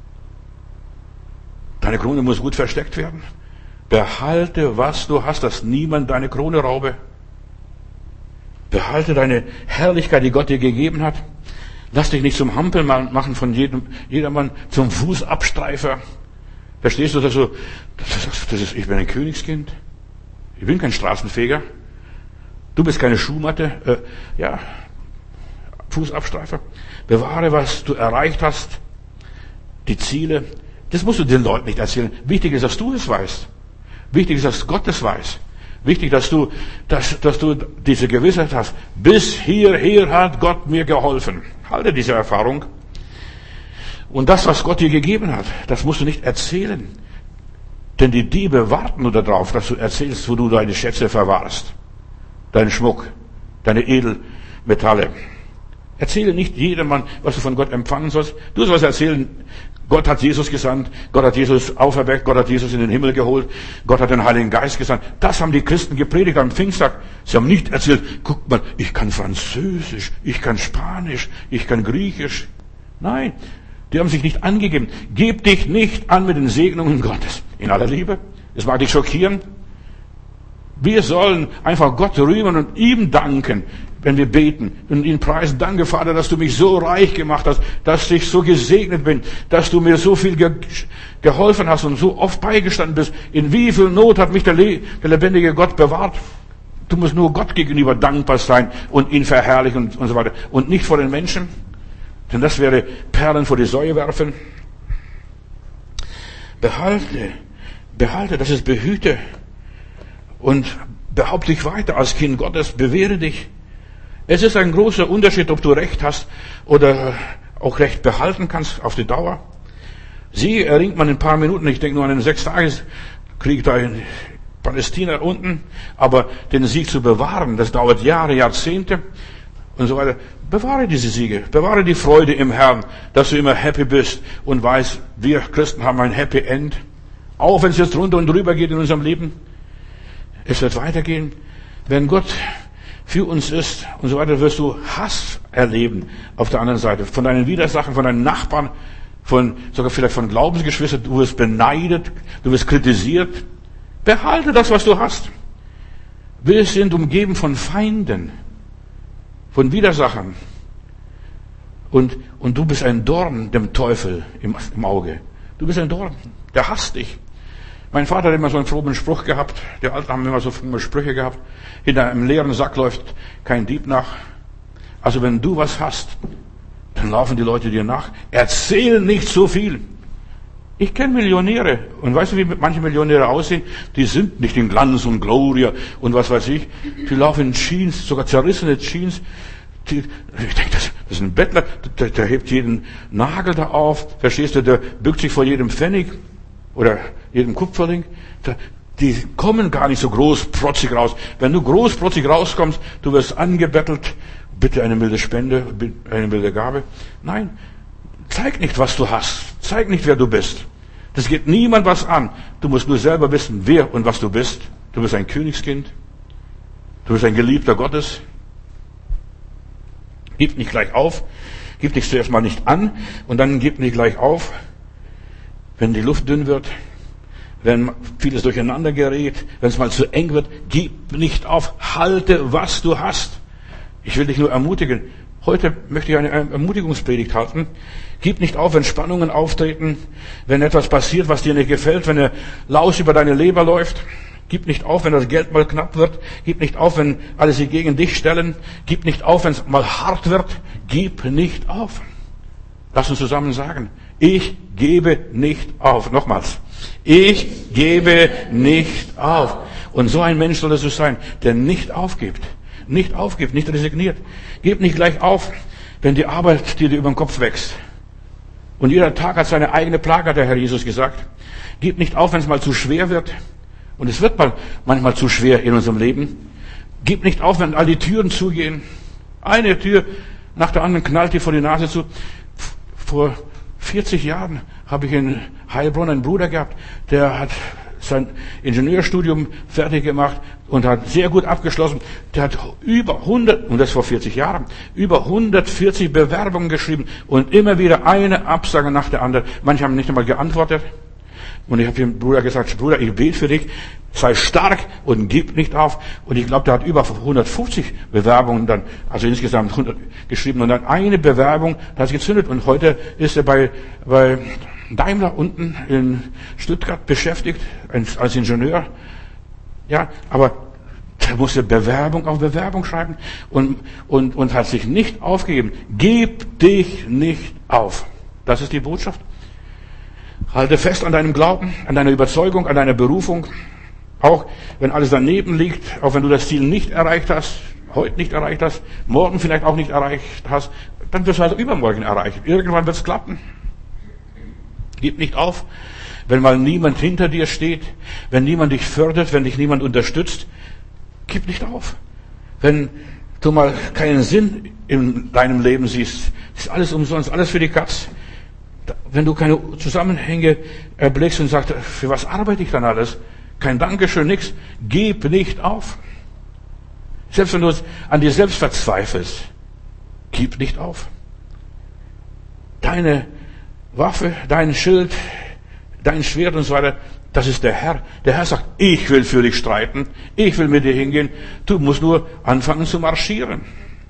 Deine Krone muss gut versteckt werden. Behalte, was du hast, dass niemand deine Krone raube. Behalte deine Herrlichkeit, die Gott dir gegeben hat. Lass dich nicht zum Hampelmann machen von jedem, jedermann, zum Fußabstreifer. Verstehst du, dass du, das ist, ich bin ein Königskind? Ich bin kein Straßenfeger. Du bist keine Schuhmatte, äh, ja, Fußabstreifer. Bewahre, was du erreicht hast, die Ziele. Das musst du den Leuten nicht erzählen. Wichtig ist, dass du es weißt. Wichtig ist, dass Gott es weiß. Wichtig, dass du, dass, dass du diese Gewissheit hast. Bis hierher hat Gott mir geholfen. Halte diese Erfahrung. Und das, was Gott dir gegeben hat, das musst du nicht erzählen. Denn die Diebe warten nur darauf, dass du erzählst, wo du deine Schätze verwahrst. Deinen Schmuck, deine Edelmetalle. Erzähle nicht jedermann, was du von Gott empfangen sollst. Du sollst erzählen, Gott hat Jesus gesandt, Gott hat Jesus auferweckt, Gott hat Jesus in den Himmel geholt, Gott hat den Heiligen Geist gesandt. Das haben die Christen gepredigt am Pfingsttag. Sie haben nicht erzählt, guck mal, ich kann Französisch, ich kann Spanisch, ich kann Griechisch. Nein, die haben sich nicht angegeben. Gib dich nicht an mit den Segnungen Gottes. In aller Liebe. Das mag dich schockieren. Wir sollen einfach Gott rühmen und ihm danken, wenn wir beten und ihn preisen. Danke, Vater, dass du mich so reich gemacht hast, dass ich so gesegnet bin, dass du mir so viel ge- geholfen hast und so oft beigestanden bist. In wie viel Not hat mich der, Le- der lebendige Gott bewahrt? Du musst nur Gott gegenüber dankbar sein und ihn verherrlichen und, und so weiter. Und nicht vor den Menschen, denn das wäre Perlen vor die Säue werfen. Behalte, behalte, das ist behüte. Und behaupte dich weiter als Kind Gottes, bewähre dich. Es ist ein großer Unterschied, ob du Recht hast oder auch Recht behalten kannst auf die Dauer. Sie erringt man in ein paar Minuten, ich denke nur an den Sechstageskrieg da in Palästina unten, aber den Sieg zu bewahren, das dauert Jahre, Jahrzehnte und so weiter. Bewahre diese Siege, bewahre die Freude im Herrn, dass du immer happy bist und weißt, wir Christen haben ein Happy End. Auch wenn es jetzt runter und drüber geht in unserem Leben. Es wird weitergehen. Wenn Gott für uns ist und so weiter, wirst du Hass erleben auf der anderen Seite. Von deinen Widersachern, von deinen Nachbarn, von, sogar vielleicht von Glaubensgeschwistern. Du wirst beneidet, du wirst kritisiert. Behalte das, was du hast. Wir sind umgeben von Feinden, von Widersachern. Und, und du bist ein Dorn dem Teufel im, im Auge. Du bist ein Dorn. Der hasst dich. Mein Vater hat immer so einen frommen Spruch gehabt. Die Alten haben immer so fromme Sprüche gehabt. Hinter einem leeren Sack läuft kein Dieb nach. Also wenn du was hast, dann laufen die Leute dir nach. Erzähl nicht so viel. Ich kenne Millionäre. Und weißt du, wie manche Millionäre aussehen? Die sind nicht in Glanz und Gloria und was weiß ich. Die laufen in Jeans, sogar zerrissene Jeans. Die, ich denke, das, das ist ein Bettler. Der, der hebt jeden Nagel da auf. Verstehst du? Der bückt sich vor jedem Pfennig. Oder jedem Kupferling, die kommen gar nicht so großprotzig raus. Wenn du großprotzig rauskommst, du wirst angebettelt, bitte eine milde Spende, eine milde Gabe. Nein, zeig nicht, was du hast. Zeig nicht, wer du bist. Das geht niemand was an. Du musst nur selber wissen, wer und was du bist. Du bist ein Königskind. Du bist ein Geliebter Gottes. Gib nicht gleich auf. Gib dich zuerst mal nicht an und dann gib nicht gleich auf. Wenn die Luft dünn wird, wenn vieles durcheinander gerät, wenn es mal zu eng wird, gib nicht auf, halte, was du hast. Ich will dich nur ermutigen. Heute möchte ich eine Ermutigungspredigt halten. Gib nicht auf, wenn Spannungen auftreten, wenn etwas passiert, was dir nicht gefällt, wenn der Laus über deine Leber läuft. Gib nicht auf, wenn das Geld mal knapp wird. Gib nicht auf, wenn alle sich gegen dich stellen. Gib nicht auf, wenn es mal hart wird. Gib nicht auf. Lass uns zusammen sagen. Ich gebe nicht auf. Nochmals. Ich gebe nicht auf. Und so ein Mensch solltest du sein, der nicht aufgibt. Nicht aufgibt, nicht resigniert. Gib nicht gleich auf, wenn die Arbeit dir über den Kopf wächst. Und jeder Tag hat seine eigene Plage, hat der Herr Jesus gesagt. Gib nicht auf, wenn es mal zu schwer wird. Und es wird mal manchmal zu schwer in unserem Leben. Gib nicht auf, wenn all die Türen zugehen. Eine Tür nach der anderen knallt dir vor die Nase zu. Vor vierzig Jahren habe ich in Heilbronn einen Bruder gehabt, der hat sein Ingenieurstudium fertig gemacht und hat sehr gut abgeschlossen. Der hat über hundert, und das vor vierzig Jahren, über hundertvierzig Bewerbungen geschrieben und immer wieder eine Absage nach der anderen. Manche haben nicht einmal geantwortet. Und ich habe dem Bruder gesagt, Bruder, ich bete für dich, sei stark und gib nicht auf. Und ich glaube, der hat über hundertfünfzig Bewerbungen dann, also insgesamt hundert geschrieben. Und dann eine Bewerbung, da hat es gezündet. Und heute ist er bei, bei Daimler unten in Stuttgart beschäftigt, als Ingenieur. Ja, aber der musste Bewerbung auf Bewerbung schreiben und, und, und hat sich nicht aufgegeben. Gib dich nicht auf. Das ist die Botschaft. Halte fest an deinem Glauben, an deiner Überzeugung, an deiner Berufung. Auch wenn alles daneben liegt, auch wenn du das Ziel nicht erreicht hast, heute nicht erreicht hast, morgen vielleicht auch nicht erreicht hast, dann wirst du also übermorgen erreichen. Irgendwann wird es klappen. Gib nicht auf. Wenn mal niemand hinter dir steht, wenn niemand dich fördert, wenn dich niemand unterstützt, gib nicht auf. Wenn du mal keinen Sinn in deinem Leben siehst, ist alles umsonst, alles für die Katz. Wenn du keine Zusammenhänge erblickst und sagst, für was arbeite ich dann alles? Kein Dankeschön, nix. Gib nicht auf. Selbst wenn du an dir selbst verzweifelst, gib nicht auf. Deine Waffe, dein Schild, dein Schwert und so weiter, das ist der Herr. Der Herr sagt, ich will für dich streiten, ich will mit dir hingehen, du musst nur anfangen zu marschieren.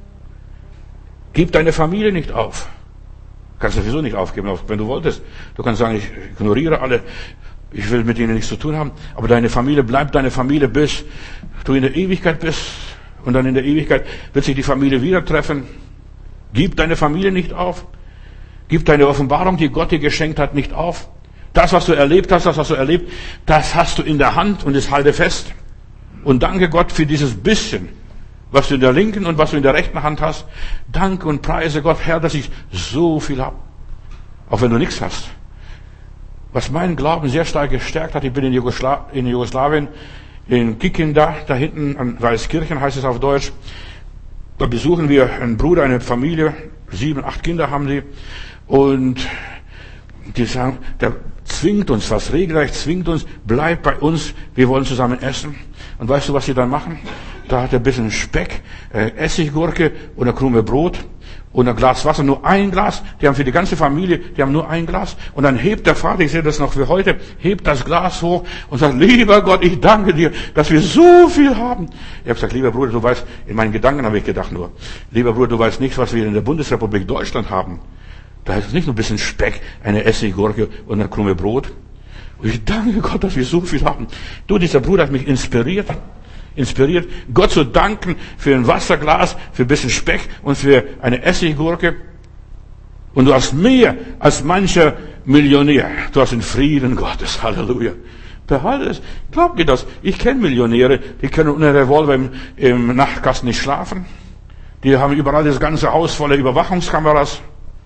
Gib deine Familie nicht auf. Kannst du sowieso nicht aufgeben, auch wenn du wolltest. Du kannst sagen, ich ignoriere alle, ich will mit ihnen nichts zu tun haben, aber deine Familie bleibt deine Familie, bis du in der Ewigkeit bist, und dann in der Ewigkeit wird sich die Familie wieder treffen. Gib deine Familie nicht auf. Gib deine Offenbarung, die Gott dir geschenkt hat, nicht auf. Das, was du erlebt hast, das, was du erlebt, das hast du in der Hand und es halte fest. Und danke Gott für dieses bisschen, was du in der linken und was du in der rechten Hand hast. Danke und preise Gott, Herr, dass ich so viel habe. Auch wenn du nichts hast. Was meinen Glauben sehr stark gestärkt hat, ich bin in, Jugosla- in Jugoslawien, in Kikinda, da hinten an Weißkirchen heißt es auf Deutsch. Da besuchen wir einen Bruder, eine Familie, sieben, acht Kinder haben die. Und die sagen, der zwingt uns, was regelrecht zwingt uns, bleib bei uns, wir wollen zusammen essen. Und weißt du, was sie dann machen? Da hat er ein bisschen Speck, äh, Essiggurke und eine Krume Brot und ein Glas Wasser, nur ein Glas. Die haben für die ganze Familie, die haben nur ein Glas. Und dann hebt der Vater, ich sehe das noch für heute, hebt das Glas hoch und sagt, lieber Gott, ich danke dir, dass wir so viel haben. Ich habe gesagt, lieber Bruder, du weißt, in meinen Gedanken habe ich gedacht nur, lieber Bruder, du weißt nicht, was wir in der Bundesrepublik Deutschland haben. Da ist es nicht nur ein bisschen Speck, eine Essiggurke und eine Krume Brot. Und ich danke Gott, dass wir so viel haben. Du, dieser Bruder hat mich inspiriert. Inspiriert, Gott zu danken für ein Wasserglas, für ein bisschen Speck und für eine Essiggurke. Und du hast mehr als mancher Millionär. Du hast den Frieden Gottes. Halleluja. Behalte es. Glaubt mir das? Ich kenne Millionäre, die können ohne Revolver im, im Nachtkasten nicht schlafen. Die haben überall das ganze Haus voller Überwachungskameras.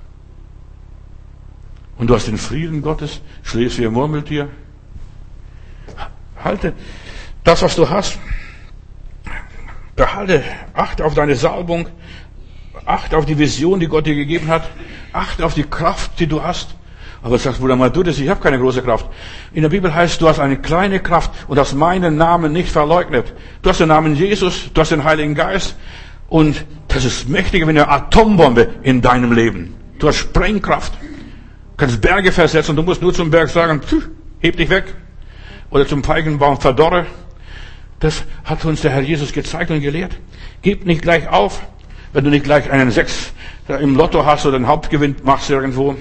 Und du hast den Frieden Gottes. Schläfst wie ein Murmeltier. Halte das, was du hast. Behalte, achte auf deine Salbung, achte auf die Vision, die Gott dir gegeben hat, achte auf die Kraft, die du hast. Aber du sagst, Bruder Matthäus, ich habe keine große Kraft. In der Bibel heißt, du hast eine kleine Kraft und hast meinen Namen nicht verleugnet. Du hast den Namen Jesus, du hast den Heiligen Geist und das ist mächtiger wie eine Atombombe in deinem Leben. Du hast Sprengkraft, du kannst Berge versetzen und du musst nur zum Berg sagen, heb dich weg. Oder zum Feigenbaum, verdorre. Das hat uns der Herr Jesus gezeigt und gelehrt. Gib nicht gleich auf, wenn du nicht gleich einen Sechs im Lotto hast oder einen Hauptgewinn machst irgendwo.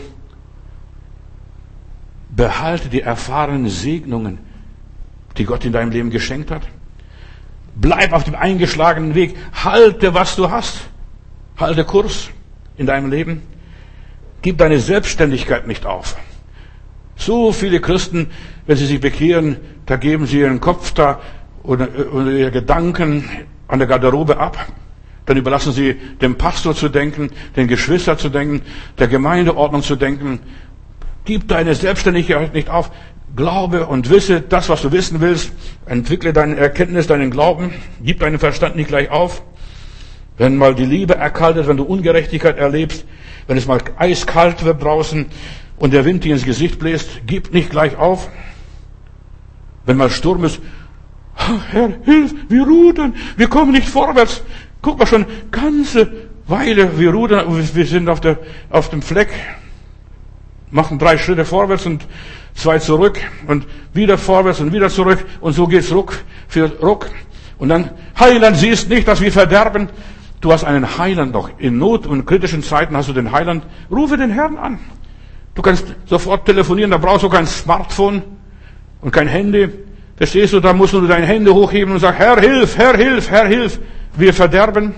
Behalte die erfahrenen Segnungen, die Gott in deinem Leben geschenkt hat. Bleib auf dem eingeschlagenen Weg. Halte, was du hast. Halte Kurs in deinem Leben. Gib deine Selbstständigkeit nicht auf. So viele Christen, wenn sie sich bekehren, da geben sie ihren Kopf da oder, oder ihre Gedanken an der Garderobe ab. Dann überlassen sie dem Pastor zu denken, den Geschwistern zu denken, der Gemeindeordnung zu denken. Gib deine Selbstständigkeit nicht auf. Glaube und wisse das, was du wissen willst. Entwickle deine Erkenntnis, deinen Glauben. Gib deinen Verstand nicht gleich auf. Wenn mal die Liebe erkaltet, wenn du Ungerechtigkeit erlebst, wenn es mal eiskalt wird draußen und der Wind dir ins Gesicht bläst, gib nicht gleich auf. Wenn mal Sturm ist, Herr, hilf, wir rudern, wir kommen nicht vorwärts. Guck mal schon, ganze Weile, wir rudern, wir sind auf, der, auf dem Fleck, machen drei Schritte vorwärts und zwei zurück und wieder vorwärts und wieder zurück und so geht's Ruck für Ruck. Und dann, Heiland, siehst nicht, dass wir verderben. Du hast einen Heiland noch. In Not und kritischen Zeiten hast du den Heiland. Rufe den Herrn an. Du kannst sofort telefonieren, da brauchst du kein Smartphone und kein Handy. Verstehst du, da musst du deine Hände hochheben und sagen, Herr, hilf, Herr, hilf, Herr, hilf. Wir verderben.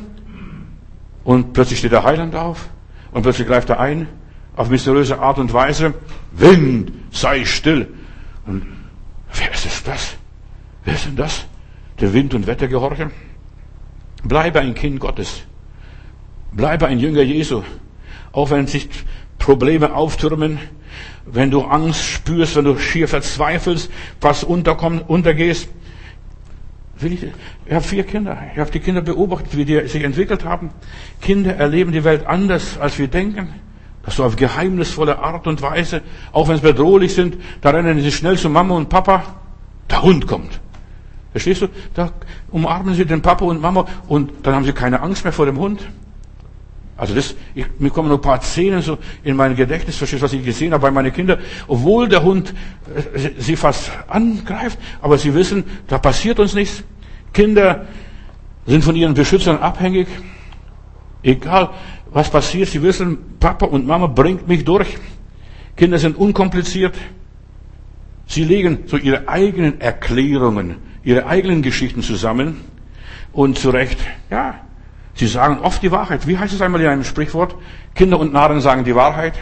Und plötzlich steht der Heiland auf und plötzlich greift er ein auf mysteriöse Art und Weise. Wind, sei still. Und wer ist es das? Wer ist denn das? Der Wind und Wetter gehorchen? Bleibe ein Kind Gottes. Bleibe ein Jünger Jesu. Auch wenn sich Probleme auftürmen, wenn du Angst spürst, wenn du schier verzweifelst, fast unterkommst, untergehst. Ich habe vier Kinder. Ich habe die Kinder beobachtet, wie die sich entwickelt haben. Kinder erleben die Welt anders, als wir denken. Das so auf geheimnisvolle Art und Weise, auch wenn es bedrohlich sind, da rennen sie schnell zu Mama und Papa. Der Hund kommt. Verstehst du? Da umarmen sie den Papa und Mama und dann haben sie keine Angst mehr vor dem Hund. Also das, ich, mir kommen noch ein paar Szenen so in mein Gedächtnis, verstehst du, was ich gesehen habe bei meinen Kindern, obwohl der Hund äh, sie fast angreift, aber sie wissen, da passiert uns nichts. Kinder sind von ihren Beschützern abhängig. Egal, was passiert, sie wissen, Papa und Mama bringt mich durch. Kinder sind unkompliziert. Sie legen so ihre eigenen Erklärungen, ihre eigenen Geschichten zusammen und zurecht, ja, sie sagen oft die Wahrheit. Wie heißt es einmal in einem Sprichwort? Kinder und Narren sagen die Wahrheit.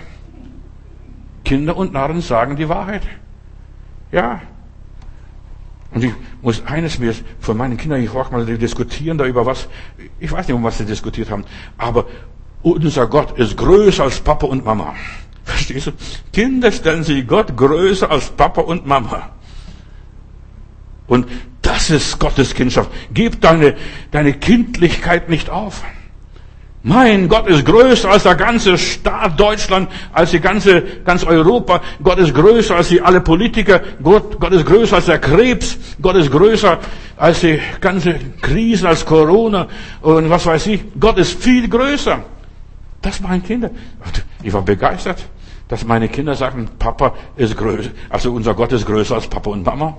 Kinder und Narren sagen die Wahrheit. Ja. Und ich muss eines mir von meinen Kindern, ich frage mal, die diskutieren da über was, ich weiß nicht, um was sie diskutiert haben, aber unser Gott ist größer als Papa und Mama. Verstehst du? Kinder stellen sich Gott größer als Papa und Mama. Und das ist Gottes Kindschaft. Gib deine, deine Kindlichkeit nicht auf. Mein Gott ist größer als der ganze Staat Deutschland, als die ganze, ganz Europa. Gott ist größer als die alle Politiker. Gott, Gott ist größer als der Krebs. Gott ist größer als die ganze Krise, als Corona und was weiß ich. Gott ist viel größer. Das machen Kinder. Ich war begeistert, dass meine Kinder sagen, Papa ist größer, also unser Gott ist größer als Papa und Mama.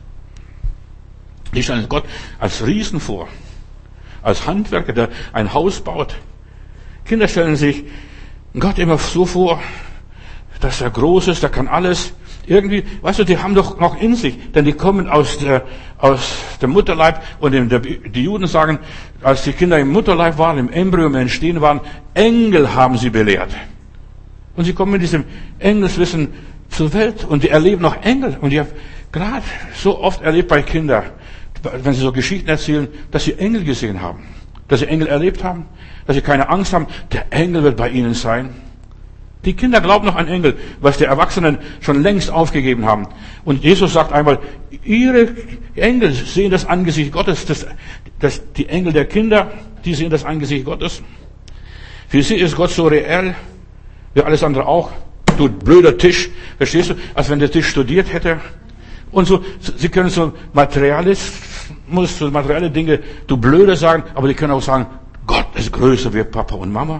Die stellen Gott als Riesen vor, als Handwerker, der ein Haus baut. Kinder stellen sich Gott immer so vor, dass er groß ist, der kann alles. Irgendwie, weißt du, die haben doch noch in sich, denn die kommen aus der, aus dem Mutterleib und die Juden sagen, als die Kinder im Mutterleib waren, im Embryo, im Entstehen waren, Engel haben sie belehrt. Und sie kommen mit diesem Engelswissen zur Welt und die erleben noch Engel. Und ich habe gerade so oft erlebt bei Kindern, wenn sie so Geschichten erzählen, dass sie Engel gesehen haben, dass sie Engel erlebt haben, dass sie keine Angst haben, der Engel wird bei ihnen sein. Die Kinder glauben noch an Engel, was die Erwachsenen schon längst aufgegeben haben. Und Jesus sagt einmal, ihre Engel sehen das Angesicht Gottes, das, das, die Engel der Kinder, die sehen das Angesicht Gottes. Für sie ist Gott so reell, wie alles andere auch. Du blöder Tisch, verstehst du, als wenn der Tisch studiert hätte. Und so, sie können so Materialismus, so materielle Dinge, du blöder sagen, aber die können auch sagen, Gott ist größer wie Papa und Mama.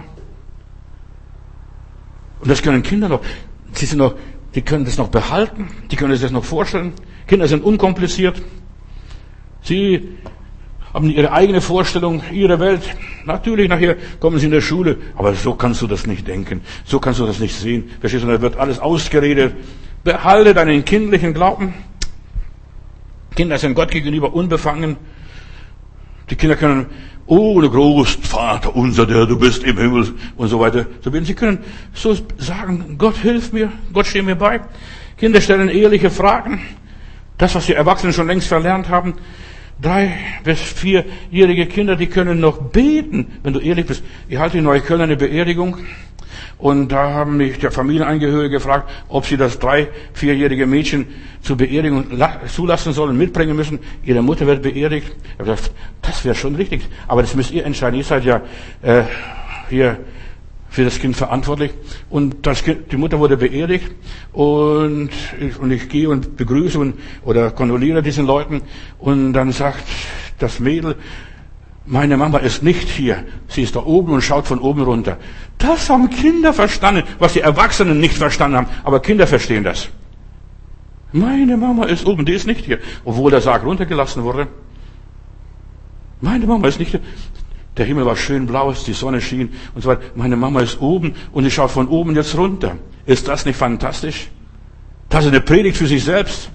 Und das können Kinder noch. Sie sind noch, die können das noch behalten. Die können sich das noch vorstellen. Kinder sind unkompliziert. Sie haben ihre eigene Vorstellung, ihre Welt. Natürlich, nachher kommen sie in der Schule. Aber so kannst du das nicht denken. So kannst du das nicht sehen. Verstehst du? Da wird alles ausgeredet. Behalte deinen kindlichen Glauben. Kinder sind Gott gegenüber unbefangen. Die Kinder können, oh, der Großvater unser, der du bist im Himmel und so weiter. Sie können so sagen, Gott hilf mir, Gott steht mir bei. Kinder stellen ehrliche Fragen. Das, was die Erwachsenen schon längst verlernt haben. Drei- bis vierjährige Kinder, die können noch beten, wenn du ehrlich bist. Ich halte in Neukölln eine Beerdigung. Und da haben mich der Familienangehörige gefragt, ob sie das drei-, vierjährige Mädchen zur Beerdigung zulassen sollen, mitbringen müssen. Ihre Mutter wird beerdigt. Ich habe gesagt, das wäre schon richtig. Aber das müsst ihr entscheiden. Ihr seid ja äh, hier für das Kind verantwortlich. Und das Kind, die Mutter wurde beerdigt. Und ich, und ich gehe und begrüße und, oder kondoliere diesen Leuten. Und dann sagt das Mädel, meine Mama ist nicht hier. Sie ist da oben und schaut von oben runter. Das haben Kinder verstanden, was die Erwachsenen nicht verstanden haben. Aber Kinder verstehen das. Meine Mama ist oben, die ist nicht hier. Obwohl der Sarg runtergelassen wurde. Meine Mama ist nicht hier. Der Himmel war schön blau, die Sonne schien und so weiter. Meine Mama ist oben und ich schaue von oben jetzt runter. Ist das nicht fantastisch? Das ist eine Predigt für sich selbst.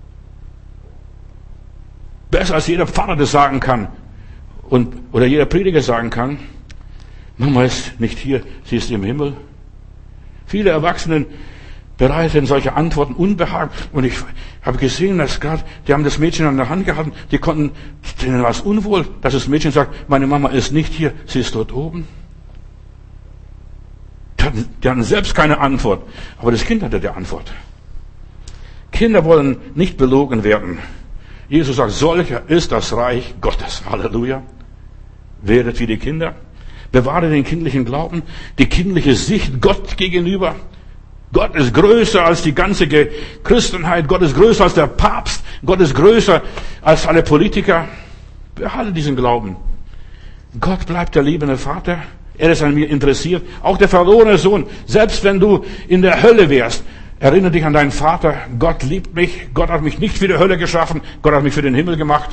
Besser als jeder Pfarrer das sagen kann. Und, oder jeder Prediger sagen kann. Mama ist nicht hier, sie ist im Himmel. Viele Erwachsenen bereiten solche Antworten Unbehagen. Und ich habe gesehen, dass gerade, die haben das Mädchen an der Hand gehalten, die konnten, denen war es unwohl, dass das Mädchen sagt, meine Mama ist nicht hier, sie ist dort oben. Die hatten, die hatten selbst keine Antwort, aber das Kind hatte die Antwort. Kinder wollen nicht belogen werden. Jesus sagt, solcher ist das Reich Gottes. Halleluja. Werdet wie die Kinder. Bewahre den kindlichen Glauben, die kindliche Sicht Gott gegenüber. Gott ist größer als die ganze Christenheit. Gott ist größer als der Papst. Gott ist größer als alle Politiker. Behalte diesen Glauben. Gott bleibt der liebende Vater. Er ist an mir interessiert. Auch der verlorene Sohn. Selbst wenn du in der Hölle wärst, erinnere dich an deinen Vater. Gott liebt mich. Gott hat mich nicht für die Hölle geschaffen. Gott hat mich für den Himmel gemacht.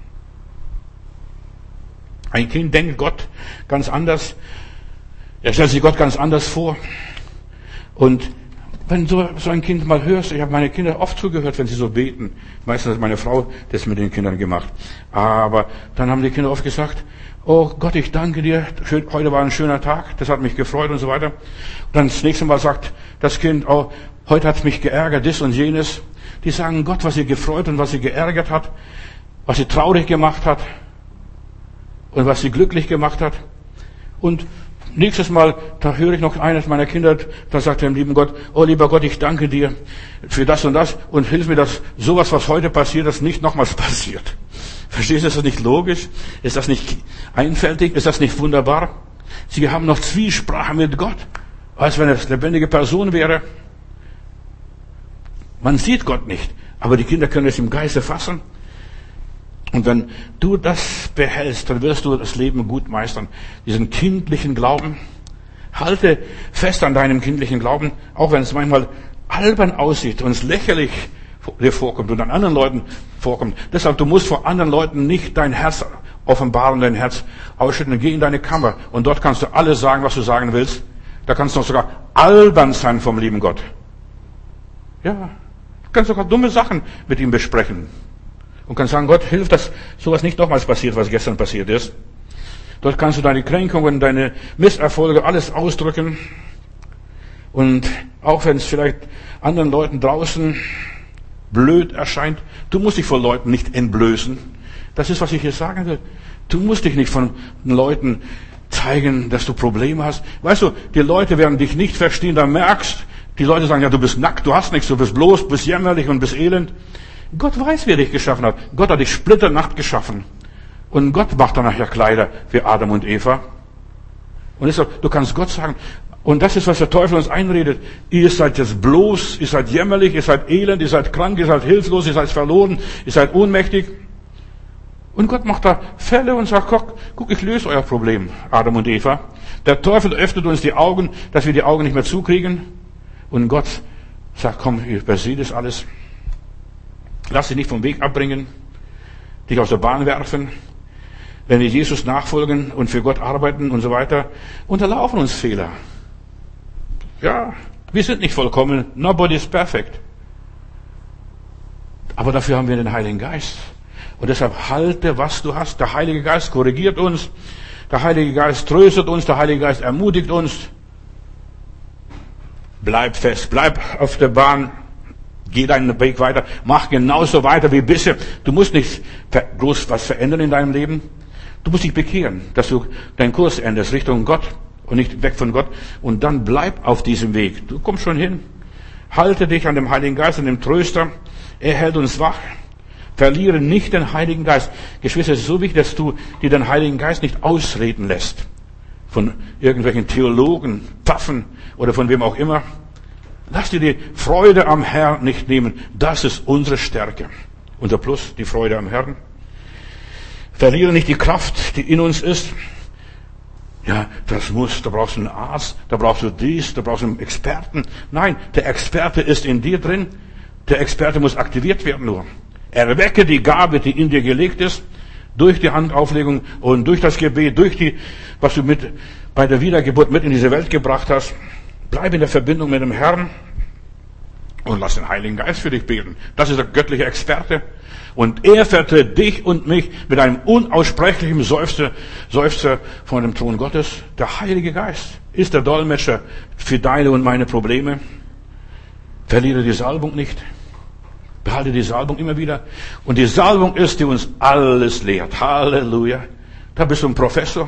Ein Kind denkt Gott ganz anders. Er stellt sich Gott ganz anders vor. Und wenn du so ein Kind mal hörst, ich habe meine Kinder oft zugehört, wenn sie so beten. Meistens hat meine Frau das mit den Kindern gemacht. Aber dann haben die Kinder oft gesagt, oh Gott, ich danke dir, heute war ein schöner Tag, das hat mich gefreut und so weiter. Und dann das nächste Mal sagt das Kind, oh, heute hat es mich geärgert, das und jenes. Die sagen Gott, was sie gefreut und was sie geärgert hat, was sie traurig gemacht hat und was sie glücklich gemacht hat. Und nächstes Mal, da höre ich noch eines meiner Kinder, da sagt er dem lieben Gott, oh lieber Gott, ich danke dir für das und das und hilf mir, dass sowas, was heute passiert ist, nicht nochmals passiert. Verstehst du, ist das nicht logisch? Ist das nicht einfältig? Ist das nicht wunderbar? Sie haben noch Zwiesprache mit Gott, als wenn es lebendige Person wäre. Man sieht Gott nicht, aber die Kinder können es im Geiste fassen. Und wenn du das behältst, dann wirst du das Leben gut meistern. Diesen kindlichen Glauben. Halte fest an deinem kindlichen Glauben, auch wenn es manchmal albern aussieht und es lächerlich dir vorkommt und an anderen Leuten vorkommt. Deshalb, du musst vor anderen Leuten nicht dein Herz offenbaren, dein Herz ausschütten. Geh in deine Kammer und dort kannst du alles sagen, was du sagen willst. Da kannst du noch sogar albern sein vom lieben Gott. Ja, du kannst sogar dumme Sachen mit ihm besprechen. Und kannst sagen, Gott, hilf, dass sowas nicht nochmals passiert, was gestern passiert ist. Dort kannst du deine Kränkungen, deine Misserfolge, alles ausdrücken. Und auch wenn es vielleicht anderen Leuten draußen blöd erscheint, du musst dich vor Leuten nicht entblößen. Das ist, was ich hier sagen will. Du musst dich nicht von Leuten zeigen, dass du Probleme hast. Weißt du, die Leute werden dich nicht verstehen, da merkst, die Leute sagen, ja, du bist nackt, du hast nichts, du bist bloß, bist jämmerlich und bist elend. Gott weiß, wer dich geschaffen hat. Gott hat dich splitternacht geschaffen. Und Gott macht danach ja Kleider für Adam und Eva. Und deshalb, du kannst Gott sagen, und das ist, was der Teufel uns einredet. Ihr seid jetzt bloß, ihr seid jämmerlich, ihr seid elend, ihr seid krank, ihr seid hilflos, ihr seid verloren, ihr seid ohnmächtig. Und Gott macht da Fälle und sagt, guck, guck, ich löse euer Problem, Adam und Eva. Der Teufel öffnet uns die Augen, dass wir die Augen nicht mehr zukriegen. Und Gott sagt, komm, ich übersehe das alles. Lass dich nicht vom Weg abbringen, dich aus der Bahn werfen. Wenn wir Jesus nachfolgen und für Gott arbeiten und so weiter, unterlaufen uns Fehler. Ja, wir sind nicht vollkommen. Nobody is perfect. Aber dafür haben wir den Heiligen Geist. Und deshalb halte, was du hast. Der Heilige Geist korrigiert uns. Der Heilige Geist tröstet uns. Der Heilige Geist ermutigt uns. Bleib fest. Bleib auf der Bahn. Geh deinen Weg weiter. Mach genauso weiter wie bisher. Du musst nicht groß was verändern in deinem Leben. Du musst dich bekehren, dass du deinen Kurs änderst Richtung Gott und nicht weg von Gott. Und dann bleib auf diesem Weg. Du kommst schon hin. Halte dich an dem Heiligen Geist, an dem Tröster. Er hält uns wach. Verliere nicht den Heiligen Geist. Geschwister, es ist so wichtig, dass du dir den Heiligen Geist nicht ausreden lässt. Von irgendwelchen Theologen, Pfaffen oder von wem auch immer. Lass dir die Freude am Herrn nicht nehmen. Das ist unsere Stärke. Unser Plus, die Freude am Herrn. Verliere nicht die Kraft, die in uns ist. Ja, das muss, da brauchst du einen Arzt, da brauchst du dies, da brauchst du einen Experten. Nein, der Experte ist in dir drin. Der Experte muss aktiviert werden nur. Erwecke die Gabe, die in dir gelegt ist. Durch die Handauflegung und durch das Gebet, durch die, was du mit, bei der Wiedergeburt mit in diese Welt gebracht hast. Bleib in der Verbindung mit dem Herrn und lass den Heiligen Geist für dich beten. Das ist der göttliche Experte. Und er vertritt dich und mich mit einem unaussprechlichen Seufzer, Seufzer vor dem Thron Gottes. Der Heilige Geist ist der Dolmetscher für deine und meine Probleme. Verliere die Salbung nicht. Behalte die Salbung immer wieder. Und die Salbung ist, die uns alles lehrt. Halleluja. Da bist du ein Professor.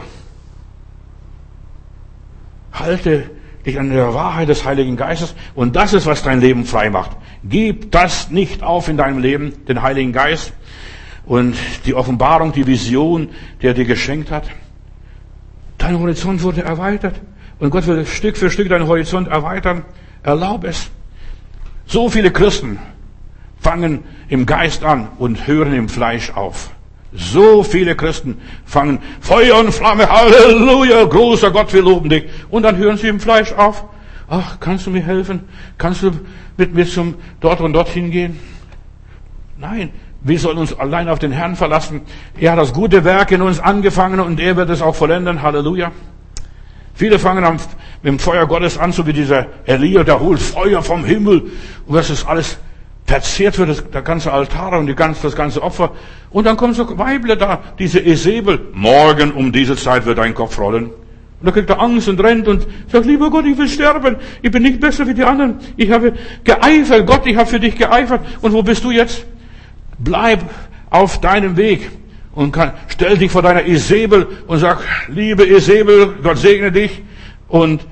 Halte dich an der Wahrheit des Heiligen Geistes. Und das ist, was dein Leben frei macht. Gib das nicht auf in deinem Leben, den Heiligen Geist. Und die Offenbarung, die Vision, die er dir geschenkt hat. Dein Horizont wurde erweitert. Und Gott will Stück für Stück deinen Horizont erweitern. Erlaub es. So viele Christen fangen im Geist an und hören im Fleisch auf. So viele Christen fangen Feuer und Flamme, Halleluja, großer Gott, wir loben dich. Und dann hören sie im Fleisch auf. Ach, kannst du mir helfen? Kannst du mit mir zum dort und dorthin gehen? Nein, wir sollen uns allein auf den Herrn verlassen. Er hat das gute Werk in uns angefangen und er wird es auch vollenden. Halleluja. Viele fangen am, mit dem Feuer Gottes an, so wie dieser Elia, der holt Feuer vom Himmel. Und das ist alles verzehrt wird, das, der ganze Altar und die ganze, das ganze Opfer. Und dann kommen so Weible da, diese Esebel. Morgen um diese Zeit wird dein Kopf rollen. Und da kriegt er Angst und rennt und sagt, lieber Gott, ich will sterben. Ich bin nicht besser wie die anderen. Ich habe geeifert. Gott, ich habe für dich geeifert. Und wo bist du jetzt? Bleib auf deinem Weg. Und kann, stell dich vor deiner Esebel und sag, liebe Esebel, Gott segne dich. Und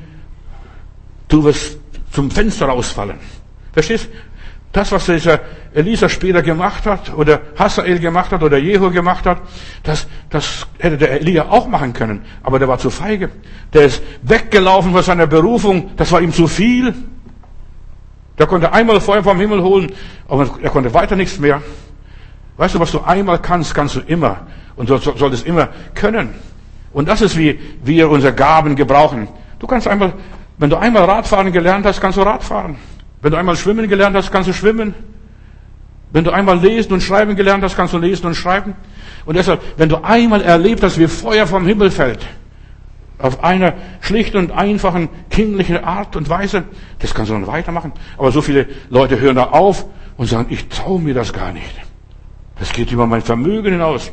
du wirst zum Fenster rausfallen. Verstehst? Das, was dieser Elisa später gemacht hat, oder Hazael gemacht hat, oder Jehu gemacht hat, das, das hätte der Elia auch machen können. Aber der war zu feige. Der ist weggelaufen von seiner Berufung. Das war ihm zu viel. Der konnte einmal Feuer vom Himmel holen, aber er konnte weiter nichts mehr. Weißt du, was du einmal kannst, kannst du immer. Und du solltest immer können. Und das ist, wie wir unsere Gaben gebrauchen. Du kannst einmal, wenn du einmal Radfahren gelernt hast, kannst du Radfahren. Wenn du einmal schwimmen gelernt hast, kannst du schwimmen. Wenn du einmal lesen und schreiben gelernt hast, kannst du lesen und schreiben. Und deshalb, wenn du einmal erlebt hast, wie Feuer vom Himmel fällt, auf einer schlichten und einfachen, kindlichen Art und Weise, das kannst du dann weitermachen. Aber so viele Leute hören da auf und sagen, ich traue mir das gar nicht. Das geht über mein Vermögen hinaus.